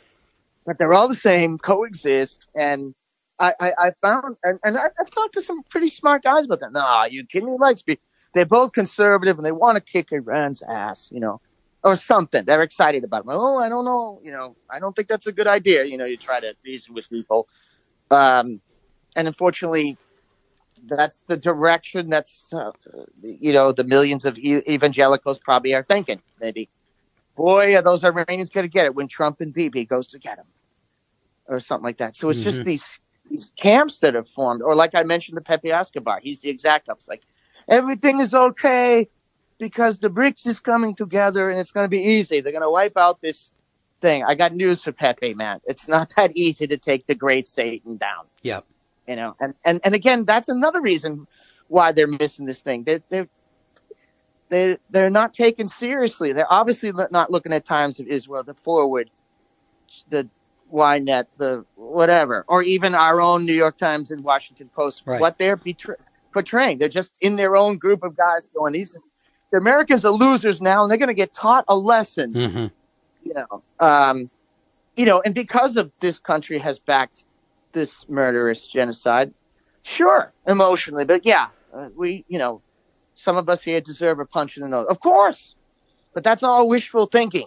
But they're all the same, coexist. And I, I, I found, and, and I've talked to some pretty smart guys about that. No, you kidding me? Like, they're both conservative, and they want to kick Iran's ass, you know, or something. They're excited about it. Oh, I don't know. You know, I don't think that's a good idea. You know, you try to reason with people. Um, and unfortunately, that's the direction that's, uh, you know, the millions of e- evangelicals probably are thinking. Maybe, boy, are those Iranians going to get it when Trump and Bibi goes to get them, or something like that. So it's mm-hmm. just these these camps that have formed. Or like I mentioned, the Pepe Escobar. He's the exact opposite. Like, everything is okay because the BRICS is coming together and it's going to be easy. They're going to wipe out this thing. I got news for Pepe, man. It's not that easy to take the great Satan down. Yep. You know, and, and, and again, that's another reason why they're missing this thing. They're, they're, they're, they're not taken seriously. They're obviously not looking at Times of Israel, the Forward, the Ynet, the whatever, or even our own New York Times and Washington Post, right. What they're betray- portraying. They're just in their own group of guys going, these, the Americans are losers now, and they're going to get taught a lesson. Mm-hmm. You know, um, you know, and because of this country has backed this murderous genocide, sure, emotionally, but yeah, uh, we, you know, some of us here deserve a punch in the nose, of course, but that's all wishful thinking,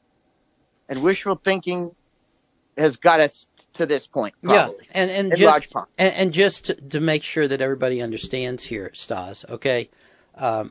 and wishful thinking has got us to this point, probably. Yeah, and and in just large part. And, and just to, to make sure that everybody understands here, Stas, okay, um,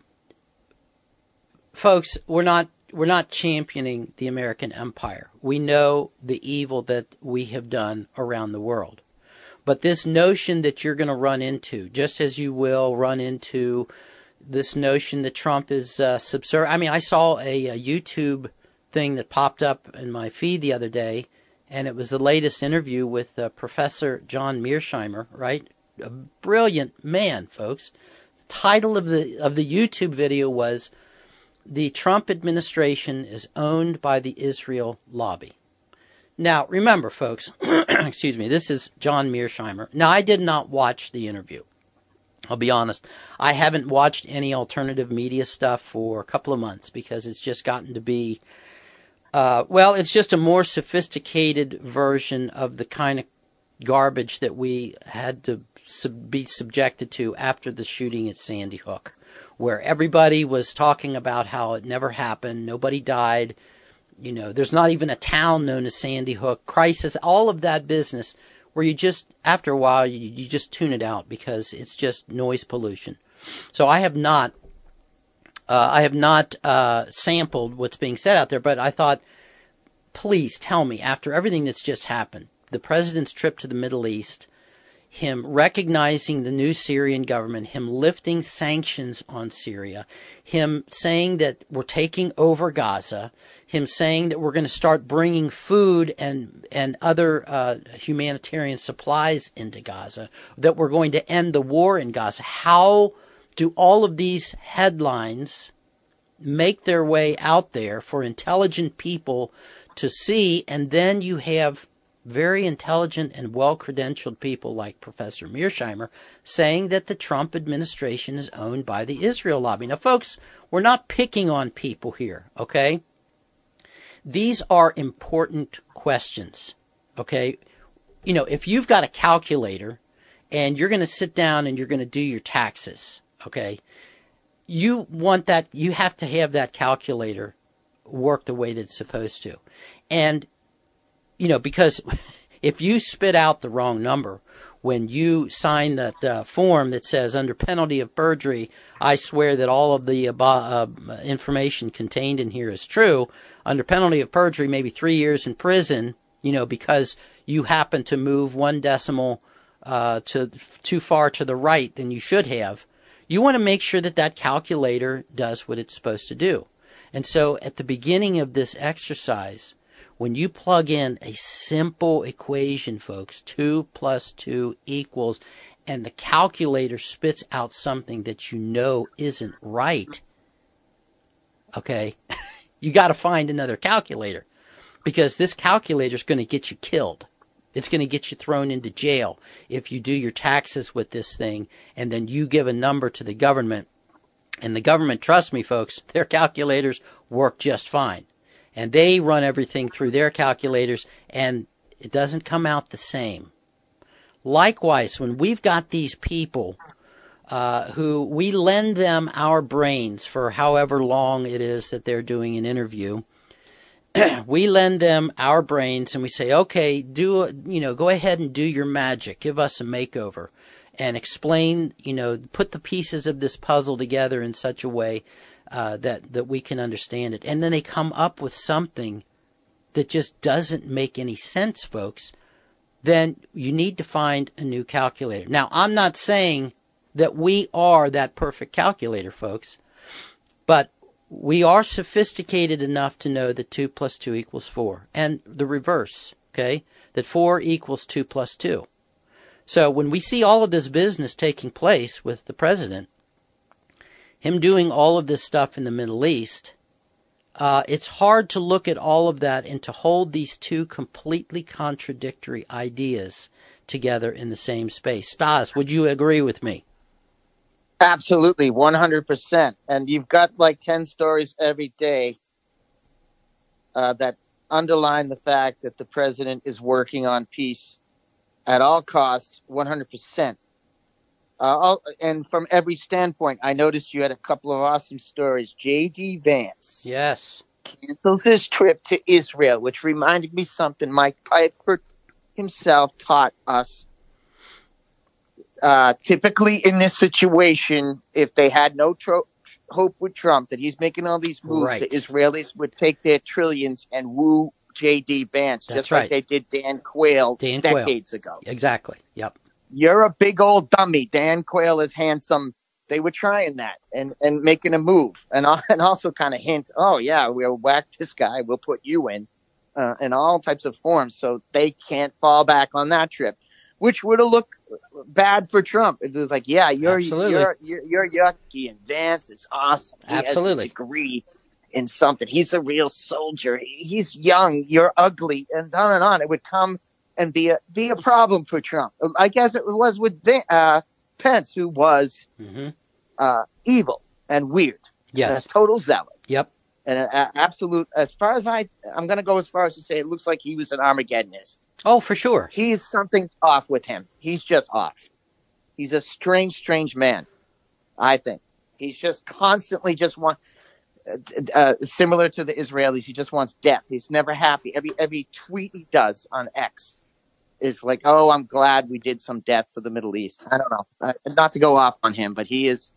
folks, we're not. We're not championing the American empire. We know the evil that we have done around the world. But this notion that you're going to run into, just as you will run into this notion that Trump is uh, subservient. I mean, I saw a, a YouTube thing that popped up in my feed the other day, and it was the latest interview with uh, Professor John Mearsheimer, right? A brilliant man, folks. The title of the of the YouTube video was "The Trump Administration is Owned by the Israel Lobby." Now, remember, folks, excuse me, this is John Mearsheimer. Now, I did not watch the interview. I'll be honest. I haven't watched any alternative media stuff for a couple of months because it's just gotten to be, uh, well, it's just a more sophisticated version of the kind of garbage that we had to sub- be subjected to after the shooting at Sandy Hook, where everybody was talking about how it never happened, nobody died. You know, there's not even a town known as Sandy Hook, crisis, all of that business where you just, after a while, you, you just tune it out because it's just noise pollution. So I have not, uh, I have not uh, sampled what's being said out there, but I thought, please tell me, after everything that's just happened, the president's trip to the Middle East, him recognizing the new Syrian government, him lifting sanctions on Syria, him saying that we're taking over Gaza, him saying that we're going to start bringing food and and other uh, humanitarian supplies into Gaza, that we're going to end the war in Gaza. How do all of these headlines make their way out there for intelligent people to see? And then you have very intelligent and well-credentialed people like Professor Mearsheimer saying that the Trump administration is owned by the Israel lobby. Now, folks, we're not picking on people here, okay? These are important questions, okay? You know, if you've got a calculator and you're going to sit down and you're going to do your taxes, okay, you want that, you have to have that calculator work the way that it's supposed to. And you know, because if you spit out the wrong number when you sign that uh, form that says, under penalty of perjury, I swear that all of the uh, uh, information contained in here is true, under penalty of perjury, maybe three years in prison, you know, because you happen to move one decimal uh, to too far to the right than you should have, you want to make sure that that calculator does what it's supposed to do. And so at the beginning of this exercise, when you plug in a simple equation, folks, two plus two equals, and the calculator spits out something that you know isn't right, okay, you got to find another calculator, because this calculator is going to get you killed. It's going to get you thrown into jail if you do your taxes with this thing, and then you give a number to the government. And the government, trust me, folks, their calculators work just fine. And they run everything through their calculators, and it doesn't come out the same. Likewise, when we've got these people uh, who we lend them our brains for however long it is that they're doing an interview, we lend them our brains and we say, okay, do a, you know, go ahead and do your magic. Give us a makeover and explain, you know, put the pieces of this puzzle together in such a way Uh, that, that we can understand it. And then they come up with something that just doesn't make any sense, folks. Then you need to find a new calculator. Now, I'm not saying that we are that perfect calculator, folks, but we are sophisticated enough to know that two plus two equals four. And the reverse, okay, that four equals two plus two. So when we see all of this business taking place with the president, him doing all of this stuff in the Middle East, uh, it's hard to look at all of that and to hold these two completely contradictory ideas together in the same space. Stas, would you agree with me? Absolutely, one hundred percent. And you've got like ten stories every day uh, that underline the fact that the president is working on peace at all costs, one hundred percent. Uh, and from every standpoint, I noticed you had a couple of awesome stories. J D Vance. Yes. Cancels his trip to Israel, which reminded me something Mike Piper himself taught us. Uh, typically in this situation, if they had no tro- hope with Trump, that he's making all these moves, right, the Israelis would take their trillions and woo J D Vance, That's just right. like they did Dan Quayle Dan decades Quayle. ago. Exactly. Yep. You're a big old dummy. Dan Quayle is handsome. they were trying that and, and making a move and, and also kind of hint, oh, yeah, we'll whack this guy. We'll put you in uh, in all types of forms so they can't fall back on that trip, which would have looked bad for Trump. It was like, yeah, you're, you're, you're, you're yucky and Vance is awesome. He Absolutely. has a degree in something. He's a real soldier. He's young. You're ugly, and on and on. It would come and be a be a problem for Trump. I guess it was with uh, Pence, who was mm-hmm. uh, evil and weird. Yes, a total zealot. Yep, and an a- absolute. As far as I, I'm going to go as far as to say, it looks like he was an Armageddonist. Oh, for sure. He's something's off with him. He's just off. He's a strange, strange man. I think he's just constantly just want. Uh, similar to the Israelis, he just wants death. He's never happy. Every every tweet he does on X is like, "Oh, I'm glad we did some death for the Middle East." I don't know, uh, not to go off on him, but he is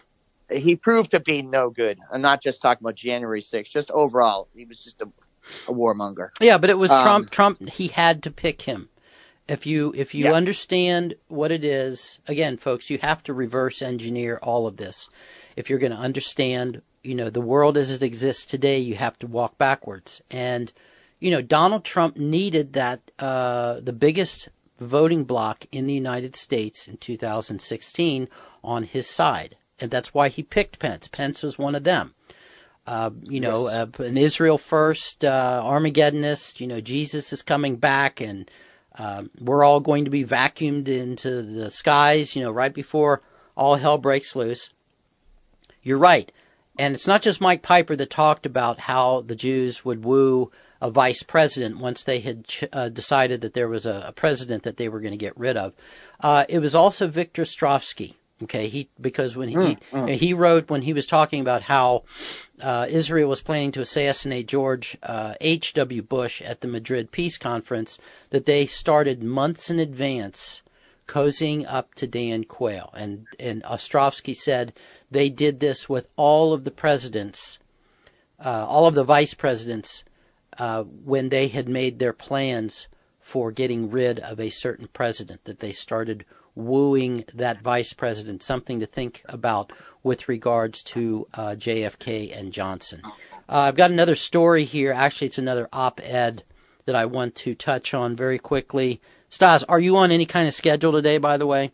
he proved to be no good. I'm not just talking about January sixth, just overall, he was just a, a warmonger. Yeah, but it was um, Trump. Trump, he had to pick him. If you if you yeah. understand what it is, again, folks, you have to reverse engineer all of this. If you're going to understand, you know, the world as it exists today, you have to walk backwards. And, you know, Donald Trump needed that, uh, the biggest voting bloc in the United States in two thousand sixteen on his side. And that's why he picked Pence. Pence was one of them. Uh, you know, yes. uh, an Israel first, uh, Armageddonist, you know, Jesus is coming back and, um, we're all going to be vacuumed into the skies, you know, right before all hell breaks loose. You're right. And it's not just Mike Piper that talked about how the Jews would woo a vice president once they had ch- uh, decided that there was a, a president that they were going to get rid of. Uh, it was also Victor Ostrovsky. Okay, he because when he mm, mm. he wrote when he was talking about how uh, Israel was planning to assassinate George uh, H W. Bush at the Madrid Peace Conference, that they started months in advance cozying up to Dan Quayle. And, and Ostrovsky said they did this with all of the presidents, uh, all of the vice presidents, uh, when they had made their plans for getting rid of a certain president, that they started wooing that vice president, something to think about with regards to uh, J F K and Johnson. Uh, I've got another story here. Actually, it's another op-ed that I want to touch on very quickly. Stas, are you on any kind of schedule today, by the way?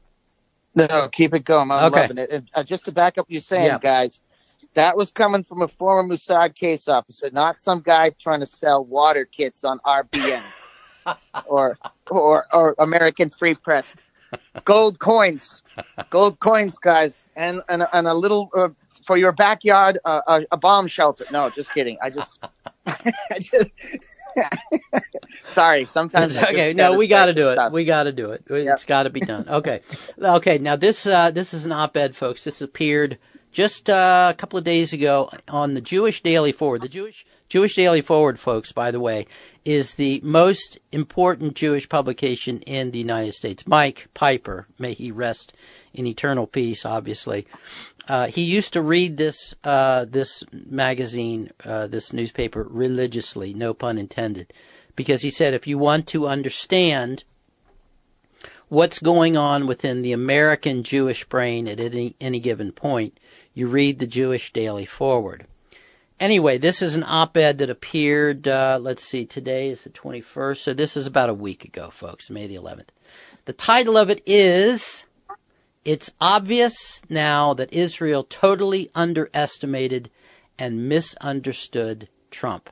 No, keep it going. I'm okay. loving it. And uh, just to back up what you're saying, yeah. guys, that was coming from a former Mossad case officer, not some guy trying to sell water kits on R B N or, or or American Free Press. Gold coins, gold coins, guys, and and, and a little uh, for your backyard, uh, a, a bomb shelter. No, just kidding. I just, I just. Sorry, sometimes. It's okay. No, we got to do it. We got to do it. It's yep. got to be done. Okay, okay. Now this uh, this is an op-ed, folks. This appeared just uh, a couple of days ago on the Jewish Daily Forward. The Jewish Jewish Daily Forward, folks, by the way, is the most important Jewish publication in the United States. Mike Piper, may he rest in eternal peace, obviously. Uh, he used to read this uh, this magazine, uh, this newspaper, religiously, no pun intended, because he said if you want to understand what's going on within the American Jewish brain at any, any given point, you read the Jewish Daily Forward. Anyway, this is an op-ed that appeared, uh, let's see, today is the twenty-first, so this is about a week ago, folks, May the eleventh. The title of it is, "It's Obvious Now That Israel Totally Underestimated and Misunderstood Trump."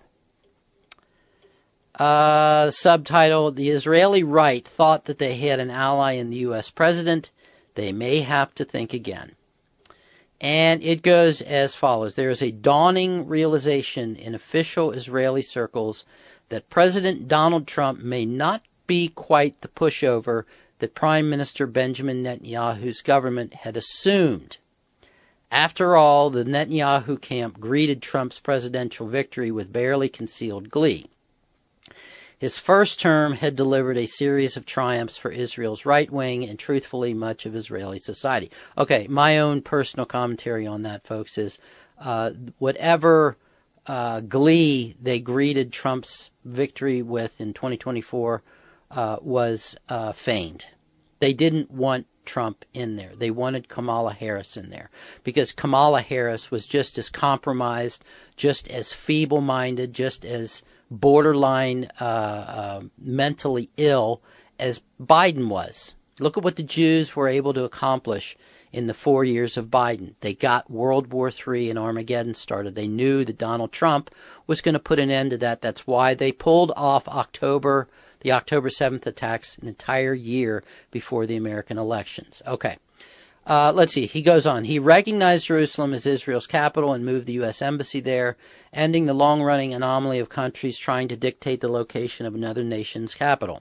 Uh, subtitle, "The Israeli right thought that they had an ally in the U S president. They may have to think again." And it goes as follows. There is a dawning realization in official Israeli circles that President Donald Trump may not be quite the pushover that Prime Minister Benjamin Netanyahu's government had assumed. After all, the Netanyahu camp greeted Trump's presidential victory with barely concealed glee. His first term had delivered a series of triumphs for Israel's right wing and, truthfully, much of Israeli society. Okay, my own personal commentary on that, folks, is uh, whatever uh, glee they greeted Trump's victory with in twenty twenty-four uh, was uh, feigned. They didn't want Trump in there. They wanted Kamala Harris in there because Kamala Harris was just as compromised, just as feeble-minded, just as borderline uh, uh, mentally ill as Biden was. Look at what the Jews were able to accomplish in the four years of Biden. They got World War Three and Armageddon started. They knew that Donald Trump was going to put an end to that. That's why they pulled off October, the October seventh attacks an entire year before the American elections. Okay. Uh, let's see. He goes on. He recognized Jerusalem as Israel's capital and moved the U S embassy there, ending the long-running anomaly of countries trying to dictate the location of another nation's capital.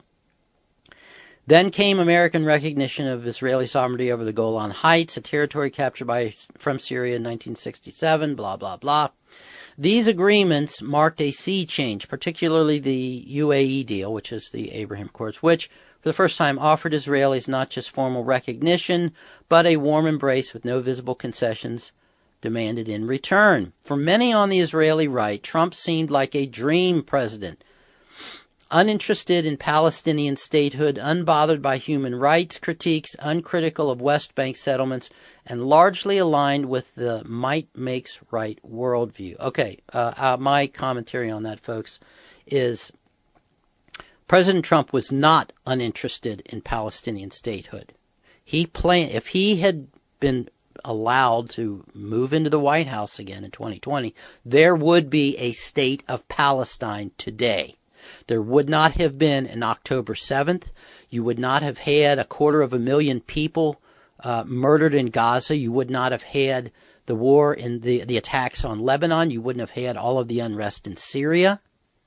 Then came American recognition of Israeli sovereignty over the Golan Heights, a territory captured by from Syria in nineteen sixty-seven, blah, blah, blah. These agreements marked a sea change, particularly the U A E deal, which is the Abraham Accords, which for the first time offered Israelis not just formal recognition, but a warm embrace with no visible concessions demanded in return. For many on the Israeli right, Trump seemed like a dream president. Uninterested in Palestinian statehood, unbothered by human rights critiques, uncritical of West Bank settlements, and largely aligned with the might makes right worldview. Okay, uh, uh, my commentary on that, folks, is President Trump was not uninterested in Palestinian statehood. He plan- if he had been allowed to move into the White House again in twenty twenty, there would be a state of Palestine today. There would not have been an October seventh. You would not have had a quarter of a million people uh, murdered in Gaza. You would not have had the war and the, the attacks on Lebanon. You wouldn't have had all of the unrest in Syria.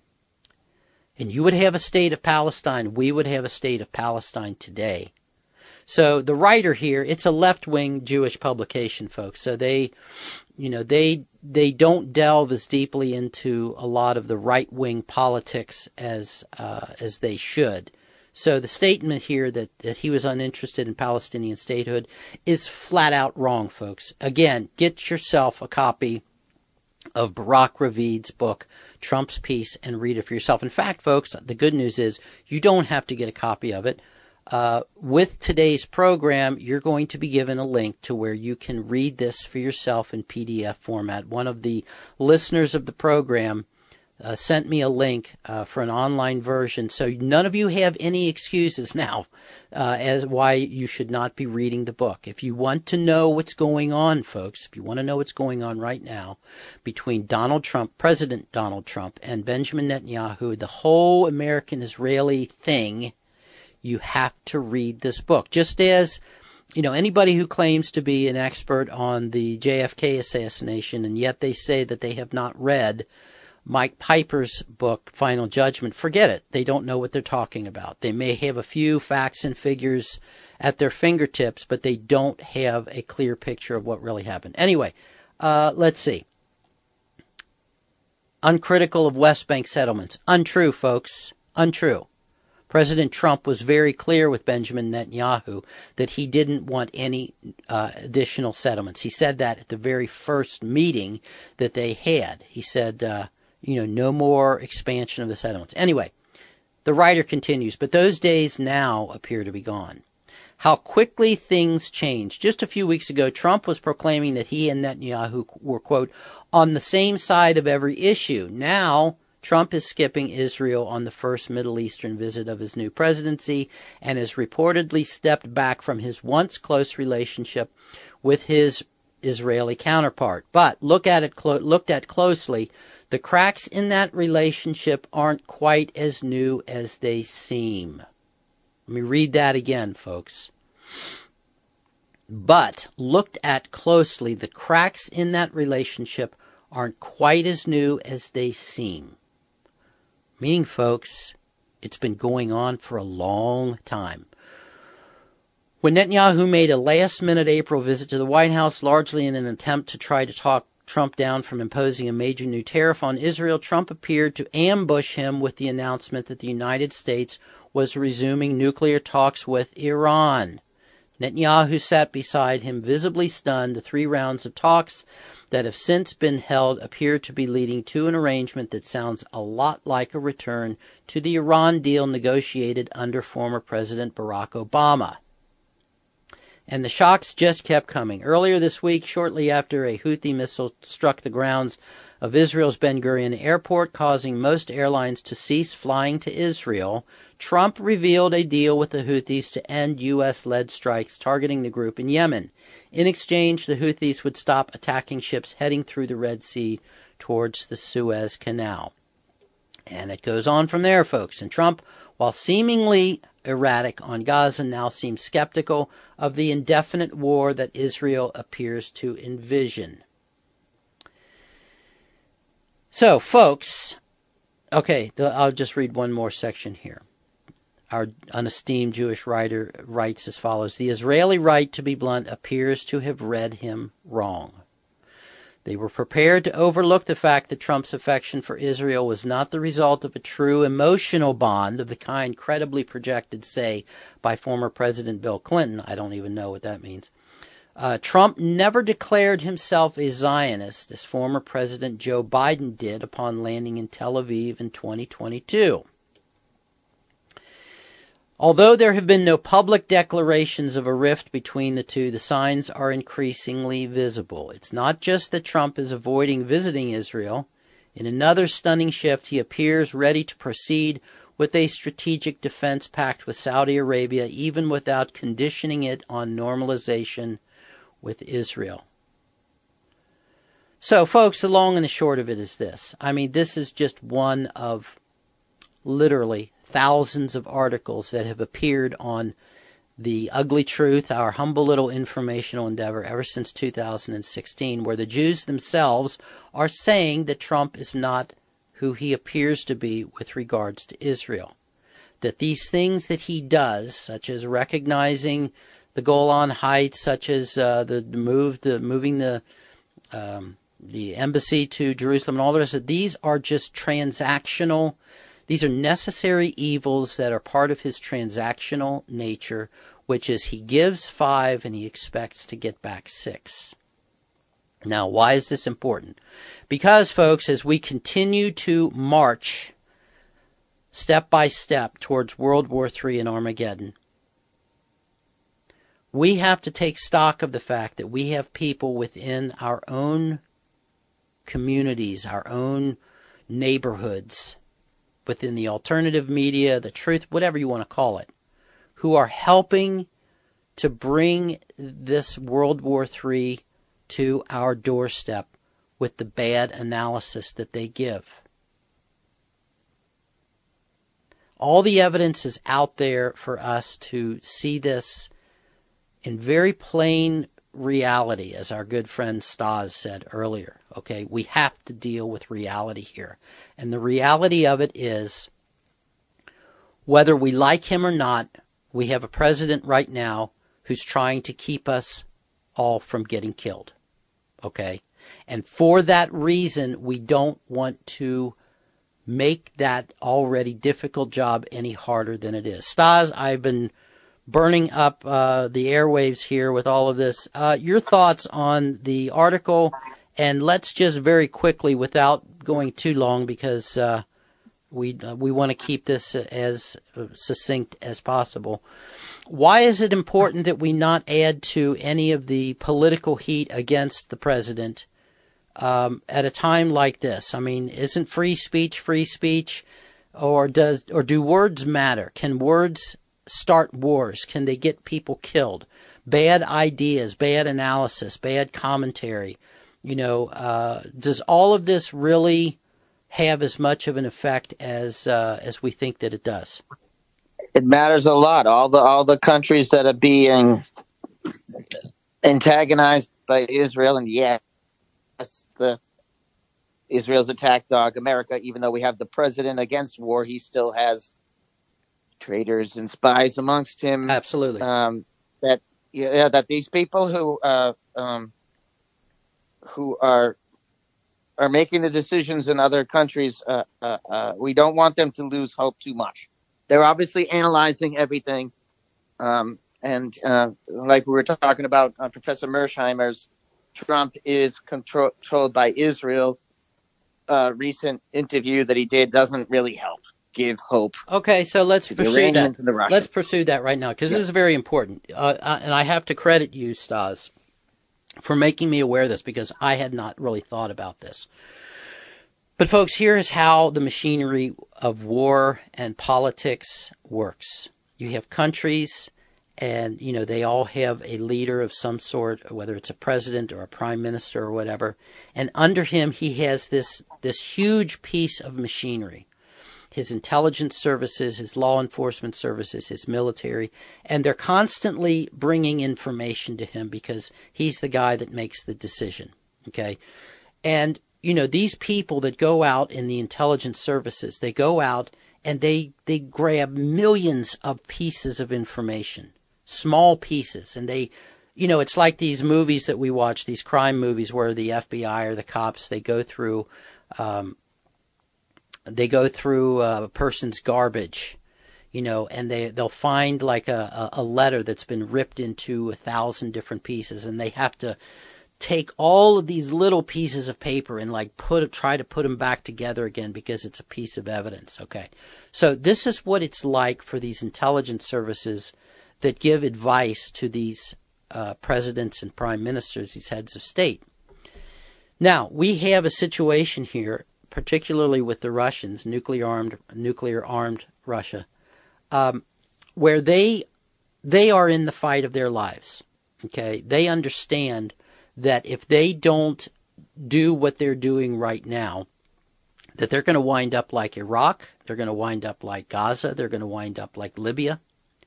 And you would have a state of Palestine. We would have a state of Palestine today. So the writer here, it's a left-wing Jewish publication, folks. So they, you know, they they don't delve as deeply into a lot of the right-wing politics as uh, as they should. So the statement here that, that he was uninterested in Palestinian statehood is flat out wrong, folks. Again, get yourself a copy of Barak Ravid's book, Trump's Peace, and read it for yourself. In fact, folks, the good news is you don't have to get a copy of it. Uh, with today's program, you're going to be given a link to where you can read this for yourself in P D F format. One of the listeners of the program uh, sent me a link uh, for an online version, so none of you have any excuses now uh, as why you should not be reading the book. If you want to know what's going on, folks, if you want to know what's going on right now between Donald Trump, President Donald Trump, and Benjamin Netanyahu, the whole American-Israeli thing, you have to read this book. Just as, you know, anybody who claims to be an expert on the J F K assassination, and yet they say that they have not read Mike Piper's book, Final Judgment, forget it. They don't know what they're talking about. They may have a few facts and figures at their fingertips, but they don't have a clear picture of what really happened. Anyway, uh, let's see. Uncritical of West Bank settlements. Untrue, folks. Untrue. President Trump was very clear with Benjamin Netanyahu that he didn't want any uh, additional settlements. He said that at the very first meeting that they had. He said, uh, you know, no more expansion of the settlements. Anyway, the writer continues, but those days now appear to be gone. How quickly things change. Just a few weeks ago, Trump was proclaiming that he and Netanyahu were, quote, on the same side of every issue. Now, Trump is skipping Israel on the first Middle Eastern visit of his new presidency and has reportedly stepped back from his once close relationship with his Israeli counterpart. But look at it clo- looked at closely, the cracks in that relationship aren't quite as new as they seem. Let me read that again, folks. But looked at closely, the cracks in that relationship aren't quite as new as they seem. Meaning, folks, it's been going on for a long time. When Netanyahu made a last-minute April visit to the White House, largely in an attempt to try to talk Trump down from imposing a major new tariff on Israel, Trump appeared to ambush him with the announcement that the United States was resuming nuclear talks with Iran. Netanyahu sat beside him, visibly stunned. The three rounds of talks that have since been held appear to be leading to an arrangement that sounds a lot like a return to the Iran deal negotiated under former President Barack Obama. And the shocks just kept coming. Earlier this week, shortly after a Houthi missile struck the grounds of Israel's Ben Gurion airport, causing most airlines to cease flying to Israel, Trump revealed a deal with the Houthis to end U S-led strikes targeting the group in Yemen. In exchange, the Houthis would stop attacking ships heading through the Red Sea towards the Suez Canal. And it goes on from there, folks. And Trump, while seemingly erratic on Gaza, now seems skeptical of the indefinite war that Israel appears to envision. So, folks, okay, I'll just read one more section here. Our unesteemed Jewish writer writes as follows: the Israeli right, to be blunt, appears to have read him wrong. They were prepared to overlook the fact that Trump's affection for Israel was not the result of a true emotional bond of the kind credibly projected, say, by former President Bill Clinton. I don't even know what that means. Uh, Trump never declared himself a Zionist, as former President Joe Biden did upon landing in Tel Aviv in twenty twenty-two. Although there have been no public declarations of a rift between the two, the signs are increasingly visible. It's not just that Trump is avoiding visiting Israel. In another stunning shift, he appears ready to proceed with a strategic defense pact with Saudi Arabia, even without conditioning it on normalization with Israel. So, folks, the long and the short of it is this. I mean, this is just one of literally thousands of articles that have appeared on The Ugly Truth, our humble little informational endeavor, ever since two thousand sixteen, where the Jews themselves are saying that Trump is not who he appears to be with regards to Israel. That these things that he does, such as recognizing the Golan Heights, such as uh, the move, the moving the um, the embassy to Jerusalem, and all the rest of it, these are just transactional. These are necessary evils that are part of his transactional nature, which is he gives five and he expects to get back six. Now, why is this important? Because, folks, as we continue to march step by step towards World War Three and Armageddon, we have to take stock of the fact that we have people within our own communities, our own neighborhoods, within the alternative media, the truth, whatever you want to call it, who are helping to bring this World War Three to our doorstep with the bad analysis that they give. All the evidence is out there for us to see this in very plain reality, as our good friend Stas said earlier. Okay, we have to deal with reality here. And the reality of it is, whether we like him or not, we have a president right now who's trying to keep us all from getting killed. Okay? And for that reason, we don't want to make that already difficult job any harder than it is. Stas, I've been burning up uh, the airwaves here with all of this. Uh, your thoughts on the article, and let's just very quickly, without going too long, because uh, we uh, we want to keep this as succinct as possible. Why is it important that we not add to any of the political heat against the president um, at a time like this? I mean, isn't free speech free speech, or does or do words matter? Can words start wars? Can they get people killed? Bad ideas, bad analysis, bad commentary. You know, uh, does all of this really have as much of an effect as uh, as we think that it does? It matters a lot. All the all the countries that are being antagonized by Israel, and yes, the Israel's attack dog, America. Even though we have the president against war, he still has traitors and spies amongst him. Absolutely. Um, that yeah, that these people who uh, um, who are are making the decisions in other countries, uh, uh, uh, we don't want them to lose hope too much. They're obviously analyzing everything, um, and uh, like we were talking about, uh, Professor Mersheimer's Trump is control- controlled by Israel. Uh, recent interview that he did doesn't really help give hope. Okay, so let's to the pursue Iranians that. and the Russians. Let's pursue that right now, because yeah. this is very important. Uh, and I have to credit you, Stas, for making me aware of this, because I had not really thought about this. But folks, here is how the machinery of war and politics works. You have countries, and, you know, they all have a leader of some sort, whether it's a president or a prime minister or whatever. And under him, he has this, this huge piece of machinery. His intelligence services, his law enforcement services, his military, and they're constantly bringing information to him because he's the guy that makes the decision, okay? And, you know, these people that go out in the intelligence services, they go out and they, they grab millions of pieces of information, small pieces, and they, you know, it's like these movies that we watch, these crime movies where the F B I or the cops, they go through, um, they go through a person's garbage, you know, and they, they'll find like a, a letter that's been ripped into a thousand different pieces, and they have to take all of these little pieces of paper and like put try to put them back together again because it's a piece of evidence. Okay. So this is what it's like for these intelligence services that give advice to these uh, presidents and prime ministers, these heads of state. Now, we have a situation here, particularly with the Russians, nuclear armed, nuclear armed Russia, um, where they they are in the fight of their lives. Okay, they understand that if they don't do what they're doing right now, that they're going to wind up like Iraq, they're going to wind up like Gaza, they're going to wind up like Libya.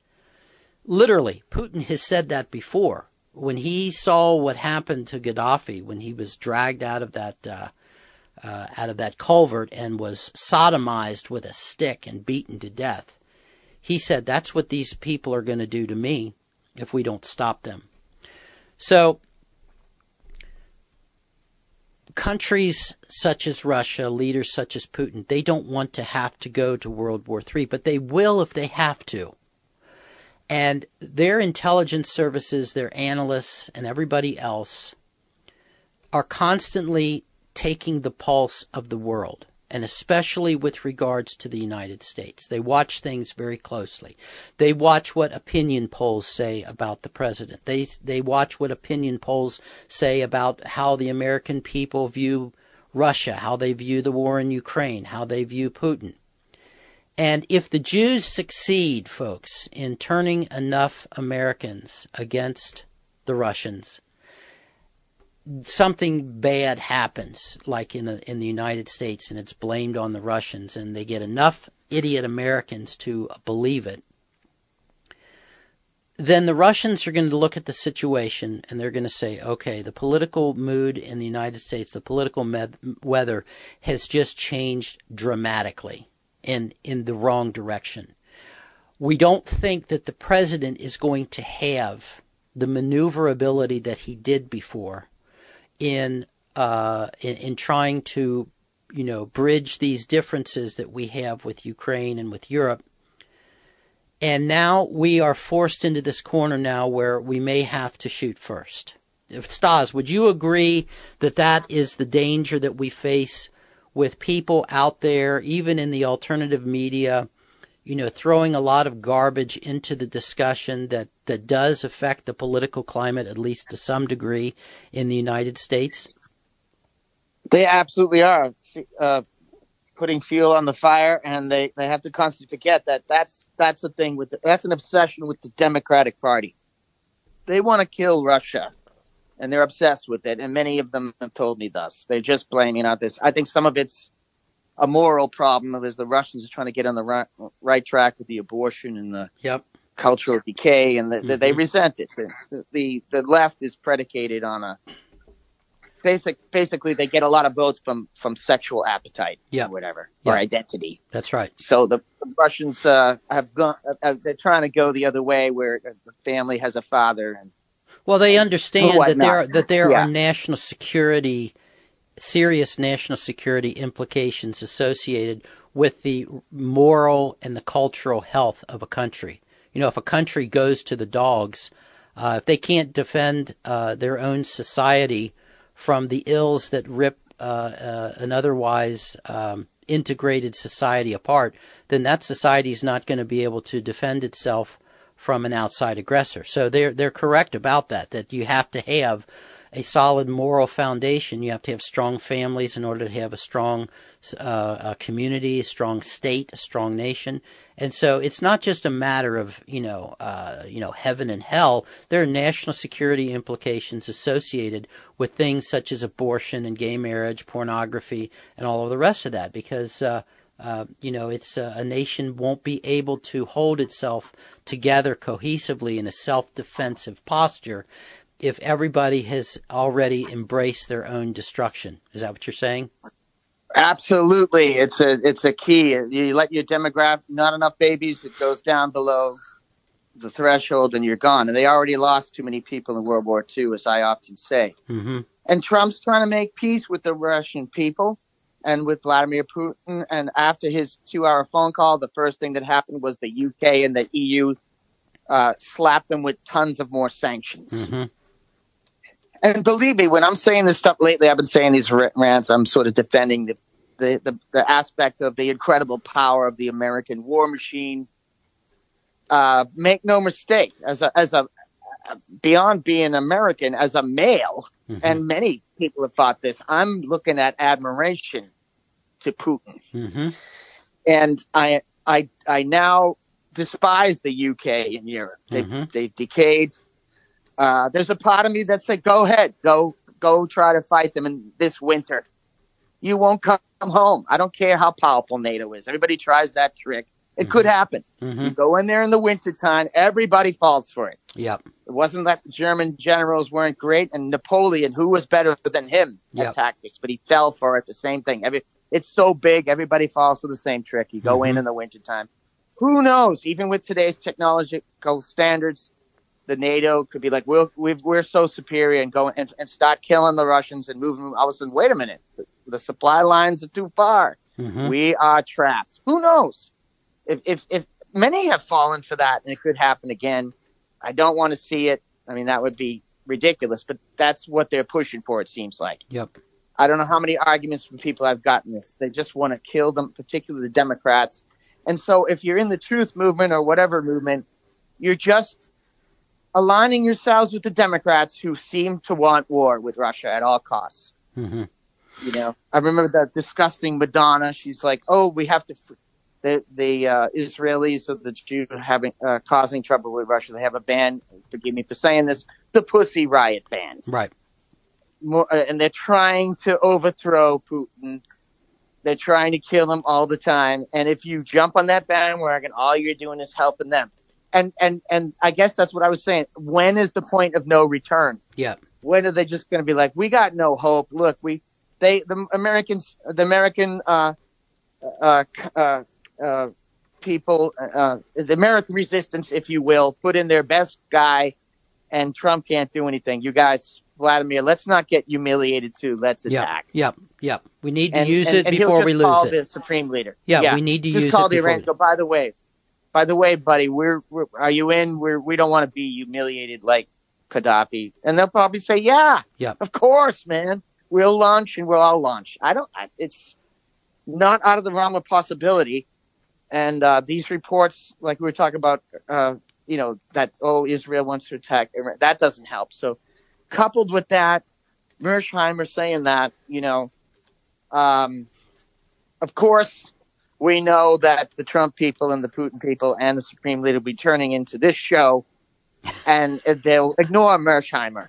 Literally, Putin has said that before. When he saw what happened to Gaddafi, when he was dragged out of that uh, uh, out of that culvert and was sodomized with a stick and beaten to death, he said, that's what these people are going to do to me if we don't stop them. So, countries such as Russia, leaders such as Putin, they don't want to have to go to World War Three, but they will if they have to. And their intelligence services, their analysts, and everybody else are constantly taking the pulse of the world, and especially with regards to the United States. They watch things very closely. They watch what opinion polls say about the president. They they watch what opinion polls say about how the American people view Russia, how they view the war in Ukraine, how they view Putin. And if the Jews succeed, folks, in turning enough Americans against the Russians, something bad happens, like in, a, in the United States, and it's blamed on the Russians, and they get enough idiot Americans to believe it, then the Russians are going to look at the situation, and they're going to say, okay, the political mood in the United States, the political med- weather has just changed dramatically in, in the wrong direction. We don't think that the president is going to have the maneuverability that he did before in, uh, in in trying to, you know, bridge these differences that we have with Ukraine and with Europe. And now we are forced into this corner now where we may have to shoot first. Stas, would you agree that that is the danger that we face with people out there, even in the alternative media, you know, throwing a lot of garbage into the discussion that, that does affect the political climate, at least to some degree, in the United States? They absolutely are uh, putting fuel on the fire, and they, they have to constantly forget that that's that's the thing with the, that's an obsession with the Democratic Party. They want to kill Russia, and they're obsessed with it. And many of them have told me thus. They're just blaming out this. I think some of it's a moral problem, as the Russians are trying to get on the right, right track with the abortion and the yep. cultural decay, and the, mm-hmm. the, they resent it. The, the the left is predicated on a basic. Basically, they get a lot of votes from from sexual appetite yep. or whatever yep. or identity. That's right. So the, the Russians uh, have gone. Uh, they're trying to go the other way, where the family has a father. And well, they understand that there that there yeah. are national security. serious national security implications associated with the moral and the cultural health of a country. You know, if a country goes to the dogs, uh, if they can't defend uh, their own society from the ills that rip uh, uh, an otherwise um, integrated society apart, then that society is not going to be able to defend itself from an outside aggressor. So they're they're correct about that, that you have to have a solid moral foundation. You have to have strong families in order to have a strong uh, a community, a strong state, a strong nation. And so it's not just a matter of, you know, uh, you know, heaven and hell. There are national security implications associated with things such as abortion and gay marriage, pornography, and all of the rest of that, because uh, Uh, you know, it's uh, a nation won't be able to hold itself together cohesively in a self-defensive posture if everybody has already embraced their own destruction. Is that what you're saying? Absolutely. It's a it's a key. You let your demographic, not enough babies, it goes down below the threshold and you're gone. And they already lost too many people in World War Two, as I often say. Mm-hmm. And Trump's trying to make peace with the Russian people and with Vladimir Putin. And after his two-hour phone call, the first thing that happened was the U K and the E U uh, slapped them with tons of more sanctions. Mm-hmm. And believe me, when I'm saying this stuff lately, I've been saying these rants, I'm sort of defending the, the, the, the aspect of the incredible power of the American war machine. Uh, make no mistake, as a, as a, beyond being American, as a male, mm-hmm. and many people have thought this, I'm looking at admiration to Putin. Mm-hmm. And I, I, I now despise the U K and Europe. They've, mm-hmm. they've decayed. Uh, there's a part of me that said, go ahead, go, go try to fight them in this winter. You won't come home. I don't care how powerful NATO is. Everybody tries that trick. It mm-hmm. could happen. Mm-hmm. You go in there in the wintertime, everybody falls for it. Yep. It wasn't that the German generals weren't great, and Napoleon, who was better than him yep. at tactics, but he fell for it, the same thing. Every, it's so big, everybody falls for the same trick. You go mm-hmm. in in the wintertime. Who knows? Even with today's technological standards, the NATO could be like, we'll, we've, we're so superior, and go and, and start killing the Russians and moving them. I was saying, wait a minute, the, the supply lines are too far. Mm-hmm. We are trapped. Who knows? If, if, if many have fallen for that, and it could happen again, I don't want to see it. I mean, that would be ridiculous, but that's what they're pushing for, it seems like. Yep. I don't know how many arguments from people I've gotten this. They just want to kill them, particularly the Democrats. And so if you're in the truth movement or whatever movement, you're just aligning yourselves with the Democrats who seem to want war with Russia at all costs. Mm-hmm. You know, I remember that disgusting Madonna. She's like, oh, we have to... F- The the uh, Israelis or the Jews are having uh, causing trouble with Russia. They have a band. Forgive me for saying this. The Pussy Riot band. Right. More, uh, and they're trying to overthrow Putin. They're trying to kill him all the time. And if you jump on that bandwagon, all you're doing is helping them. And and and I guess that's what I was saying. When is the point of no return? Yeah. When are they just going to be like, we got no hope? Look, we they the Americans, the American uh uh. uh Uh, people, uh, the American resistance, if you will, put in their best guy, and Trump can't do anything. You guys, Vladimir, let's not get humiliated too. Let's attack. Yep, yep, yep. We need to and, use and, it and before we lose call it. The supreme leader. Yeah, yeah. we need to just use call it the before. Iran, go, by the way, by the way, buddy, we're, we're are you in? We're we don't want to be humiliated like Gaddafi, and they'll probably say, yeah, yeah, of course, man. We'll launch and we'll all launch. I don't. I, it's not out of the realm of possibility. And uh, these reports, like we were talking about, uh, you know, that, oh, Israel wants to attack Iran, that doesn't help. So coupled with that, Mearsheimer saying that, you know, um, of course, we know that the Trump people and the Putin people and the Supreme Leader will be turning into this show, and they'll ignore Mearsheimer.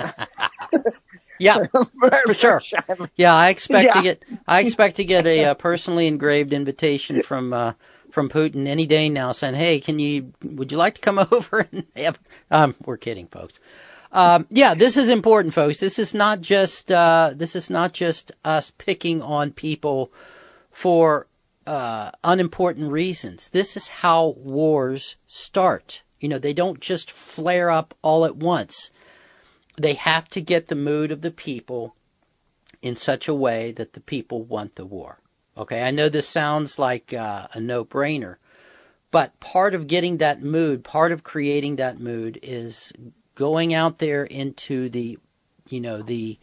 Yeah, for sure. Yeah, I expect yeah. to get I expect to get a uh, personally engraved invitation from uh, from Putin any day now, saying, "Hey, can you? Would you like to come over and have?" Um, we're kidding, folks. Um, yeah, this is important, folks. This is not just uh, this is not just us picking on people for uh, unimportant reasons. This is how wars start. You know, they don't just flare up all at once. They have to get the mood of the people in such a way that the people want the war. Okay, I know this sounds like uh, a no-brainer, but part of getting that mood, part of creating that mood is going out there into the, you know, the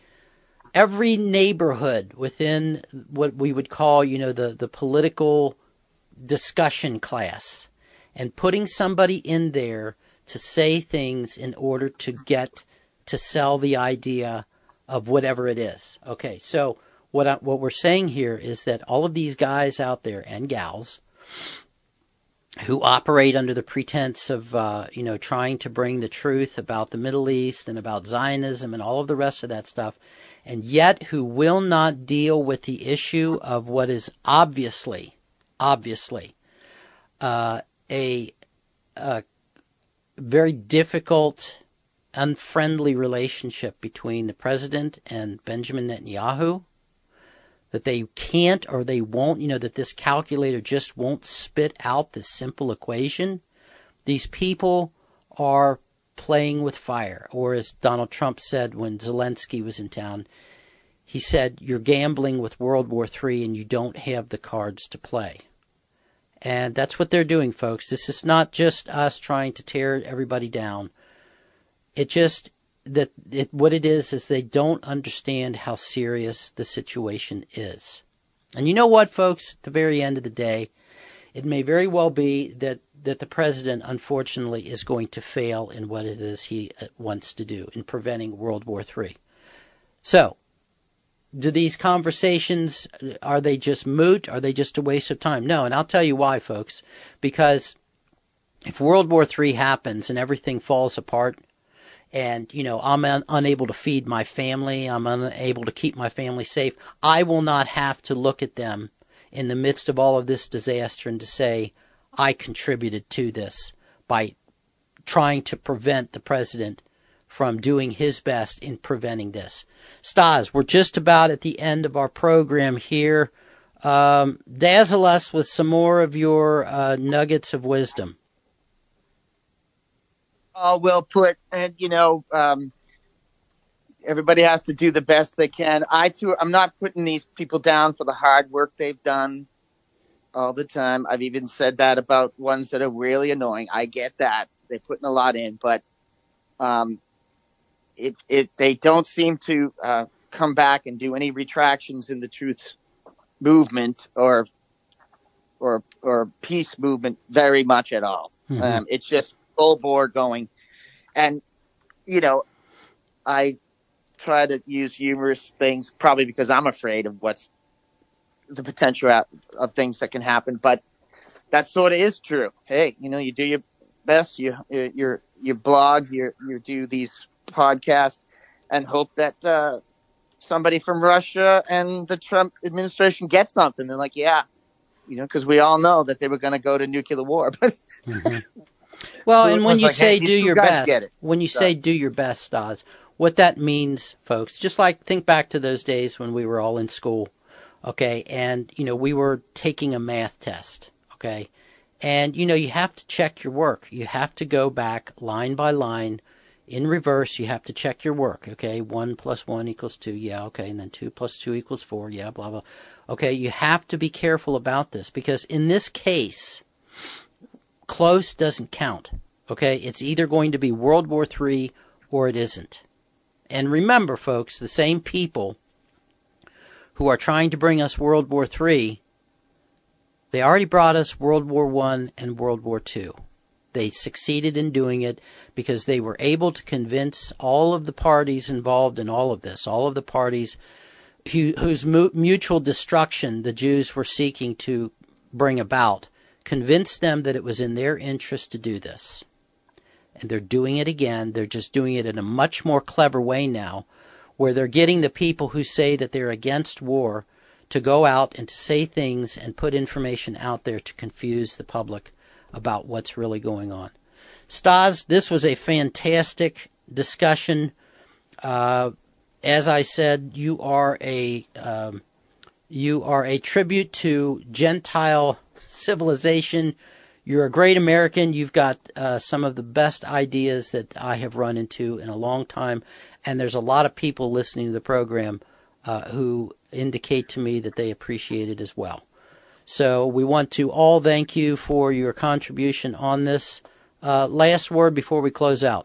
every neighborhood within what we would call, you know, the, the political discussion class and putting somebody in there to say things in order to get to sell the idea of whatever it is. Okay, so what I, what we're saying here is that all of these guys out there and gals who operate under the pretense of, uh, you know, trying to bring the truth about the Middle East and about Zionism and all of the rest of that stuff, and yet who will not deal with the issue of what is obviously, obviously, uh, a, a very difficult, unfriendly relationship between the president and Benjamin Netanyahu, that they can't or they won't, you know, that this calculator just won't spit out this simple equation. These people are playing with fire. Or as Donald Trump said when Zelensky was in town, he said, you're gambling with World War Three and you don't have the cards to play. And that's what they're doing, folks. This is not just us trying to tear everybody down. It just... that it, what it is is they don't understand how serious the situation is. And you know what, folks? At the very end of the day, it may very well be that, that the president, unfortunately, is going to fail in what it is he wants to do in preventing World War Three. So, do these conversations, are they just moot? Are they just a waste of time? No, and I'll tell you why, folks. Because if World War Three happens and everything falls apart, and, you know, I'm un- unable to feed my family, I'm unable to keep my family safe, I will not have to look at them in the midst of all of this disaster and to say, I contributed to this by trying to prevent the president from doing his best in preventing this. Stas, we're just about at the end of our program here. Um, dazzle us with some more of your uh, nuggets of wisdom. All well put, and you know, um, everybody has to do the best they can. I too, I'm not putting these people down for the hard work they've done all the time. I've even said that about ones that are really annoying. I get that they're putting a lot in, but um, it it they don't seem to uh, come back and do any retractions in the truth movement or or or peace movement very much at all. Mm-hmm. Um, it's just full bore going. And, you know, I try to use humorous things probably because I'm afraid of what's the potential of, of things that can happen. But that sort of is true. Hey, you know, you do your best, you you you blog, you you do these podcasts and hope that uh, somebody from Russia and the Trump administration gets something. They're like, yeah, you know, because we all know that they were going to go to nuclear war. But mm-hmm. Well, and when you like, say hey, do your best, when you so. say do your best, Stas, what that means, folks, just like think back to those days when we were all in school, okay, and, you know, we were taking a math test, okay, and, you know, you have to check your work. You have to go back line by line in reverse. You have to check your work, okay, one plus one equals two, yeah, okay, and then two plus two equals four, yeah, blah, blah. Okay, you have to be careful about this because in this case, close doesn't count, okay? It's either going to be World War Three or it isn't. And remember, folks, the same people who are trying to bring us World War Three, they already brought us World War One and World War Two. They succeeded in doing it because they were able to convince all of the parties involved in all of this, all of the parties who, whose mu- mutual destruction the Jews were seeking to bring about, convinced them that it was in their interest to do this. And they're doing it again. They're just doing it in a much more clever way now, where they're getting the people who say that they're against war to go out and to say things and put information out there to confuse the public about what's really going on. Stas, this was a fantastic discussion. Uh, as I said, you are a um, you are a tribute to Gentile civilization. You're a great American. You've got uh, some of the best ideas that I have run into in a long time, and there's a lot of people listening to the program uh, who indicate to me that they appreciate it as well. So we want to all thank you for your contribution on this. Uh, last word before we close out.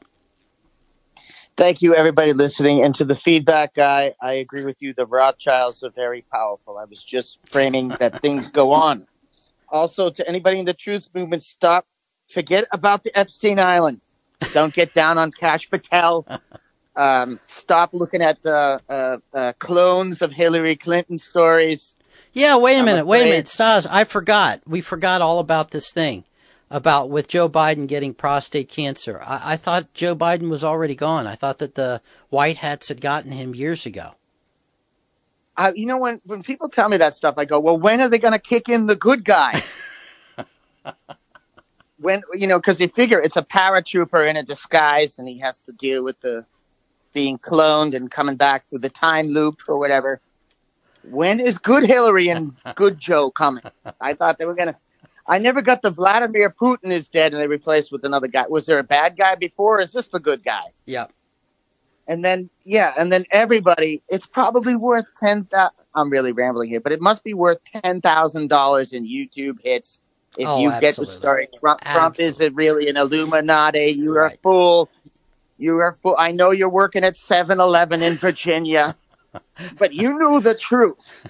Thank you, everybody listening. And to the feedback guy, I agree with you. The Rothschilds are very powerful. I was just framing that things go on Also, to anybody in the truth movement, stop. Forget about the Epstein Island. Don't get down on Kash Patel. Um, stop looking at uh, uh, uh, clones of Hillary Clinton stories. Yeah, wait a I'm minute, afraid. wait a minute, Stas, I forgot. We forgot all about this thing about with Joe Biden getting prostate cancer. I, I thought Joe Biden was already gone. I thought that the White Hats had gotten him years ago. Uh, you know, when, when people tell me that stuff, I go, well, when are they going to kick in the good guy? When, you know, because you figure it's a paratrooper in a disguise and he has to deal with the being cloned and coming back through the time loop or whatever. When is good Hillary and good Joe coming? I thought they were going to. I never got the Vladimir Putin is dead and they replaced with another guy. Was there a bad guy before? Or is this the good guy? Yeah. And then, yeah, and then everybody, it's probably worth ten thousand. I'm really rambling here, but it must be worth ten thousand dollars in YouTube hits if Oh, you absolutely. get the story. Trump, Trump is a really an Illuminati. You're Right. a fool. You're a fool. I know you're working at seven eleven in Virginia, but you knew the truth.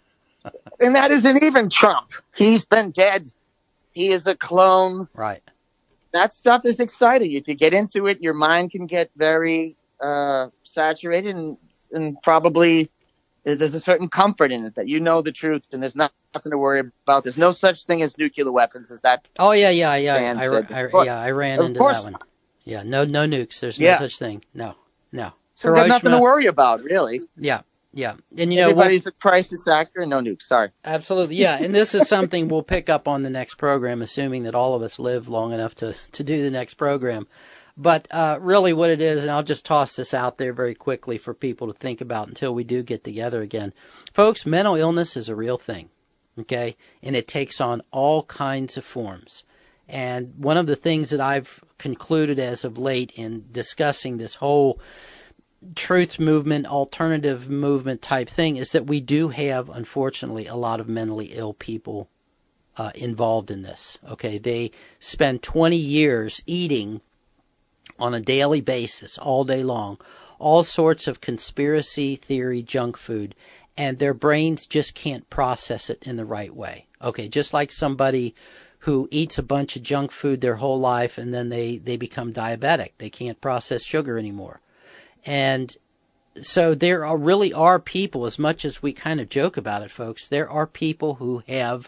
And that isn't even Trump. He's been dead. He is a clone. Right. That stuff is exciting. If you get into it, your mind can get very uh, saturated and, and probably there's a certain comfort in it that you know the truth and there's not, nothing to worry about. There's no such thing as nuclear weapons. Is that? Oh, yeah, yeah, yeah. Dan I, said I, before. yeah, I ran Of into course. that one. Yeah, no no nukes. There's no Yeah. such thing. No, no. So there's nothing to Hiroshima- worry about, really. Yeah, yeah. And, you know, we'll- Everybody's a crisis actor and no nukes. Sorry. absolutely, yeah. And this is something we'll pick up on the next program, assuming that all of us live long enough to, to do the next program. But uh, really what it is, and I'll just toss this out there very quickly for people to think about until we do get together again. Folks, mental illness is a real thing, okay? And it takes on all kinds of forms. And one of the things that I've concluded as of late in discussing this whole truth movement, alternative movement type thing is that we do have, unfortunately, a lot of mentally ill people uh, involved in this. Okay, they spend twenty years eating on a daily basis, all day long, all sorts of conspiracy theory junk food, and their brains just can't process it in the right way. Okay, just like somebody who eats a bunch of junk food their whole life and then they, they become diabetic. They can't process sugar anymore. And so there are, really are people, as much as we kind of joke about it, folks, there are people who have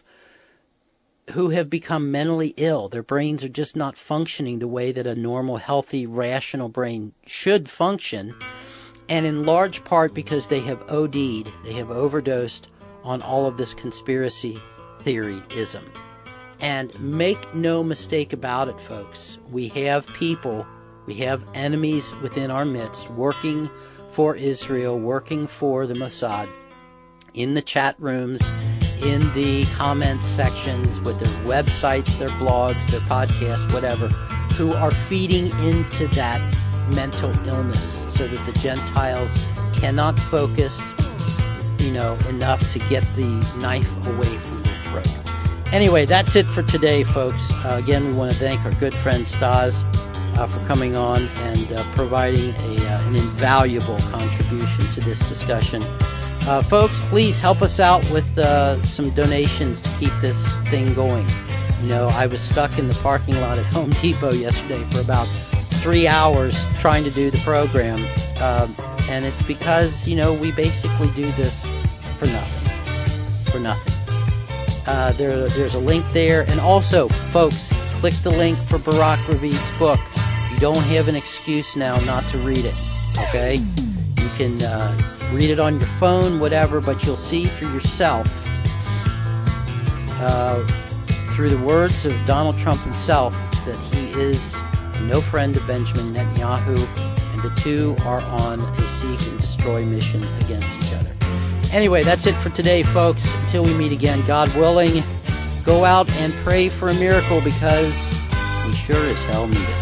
who have become mentally ill. Their brains are just not functioning the way that a normal, healthy, rational brain should function. And in large part because they have OD'd, they have overdosed on all of this conspiracy theoryism. And make no mistake about it, folks. We have people, we have enemies within our midst working for Israel, working for the Mossad, in the chat rooms, in the comments sections, with their websites, their blogs, their podcasts, whatever, who are feeding into that mental illness so that the Gentiles cannot focus, you know, enough to get the knife away from their throat. Anyway, that's it for today, folks. Uh, again, we want to thank our good friend Stas uh, for coming on and uh, providing a, uh, an invaluable contribution to this discussion. Uh, folks, please help us out with uh, some donations to keep this thing going. You know, I was stuck in the parking lot at Home Depot yesterday for about three hours trying to do the program. Um, and it's because, you know, we basically do this for nothing. For nothing. Uh, there, there's a link there. And also, folks, click the link for Barak Ravid's book. You don't have an excuse now not to read it, okay? You can uh, read it on your phone, whatever, but you'll see for yourself, uh, through the words of Donald Trump himself, that he is no friend of Benjamin Netanyahu, and the two are on a seek and destroy mission against each other. Anyway, that's it for today, folks. Until we meet again, God willing, go out and pray for a miracle because we sure as hell need it.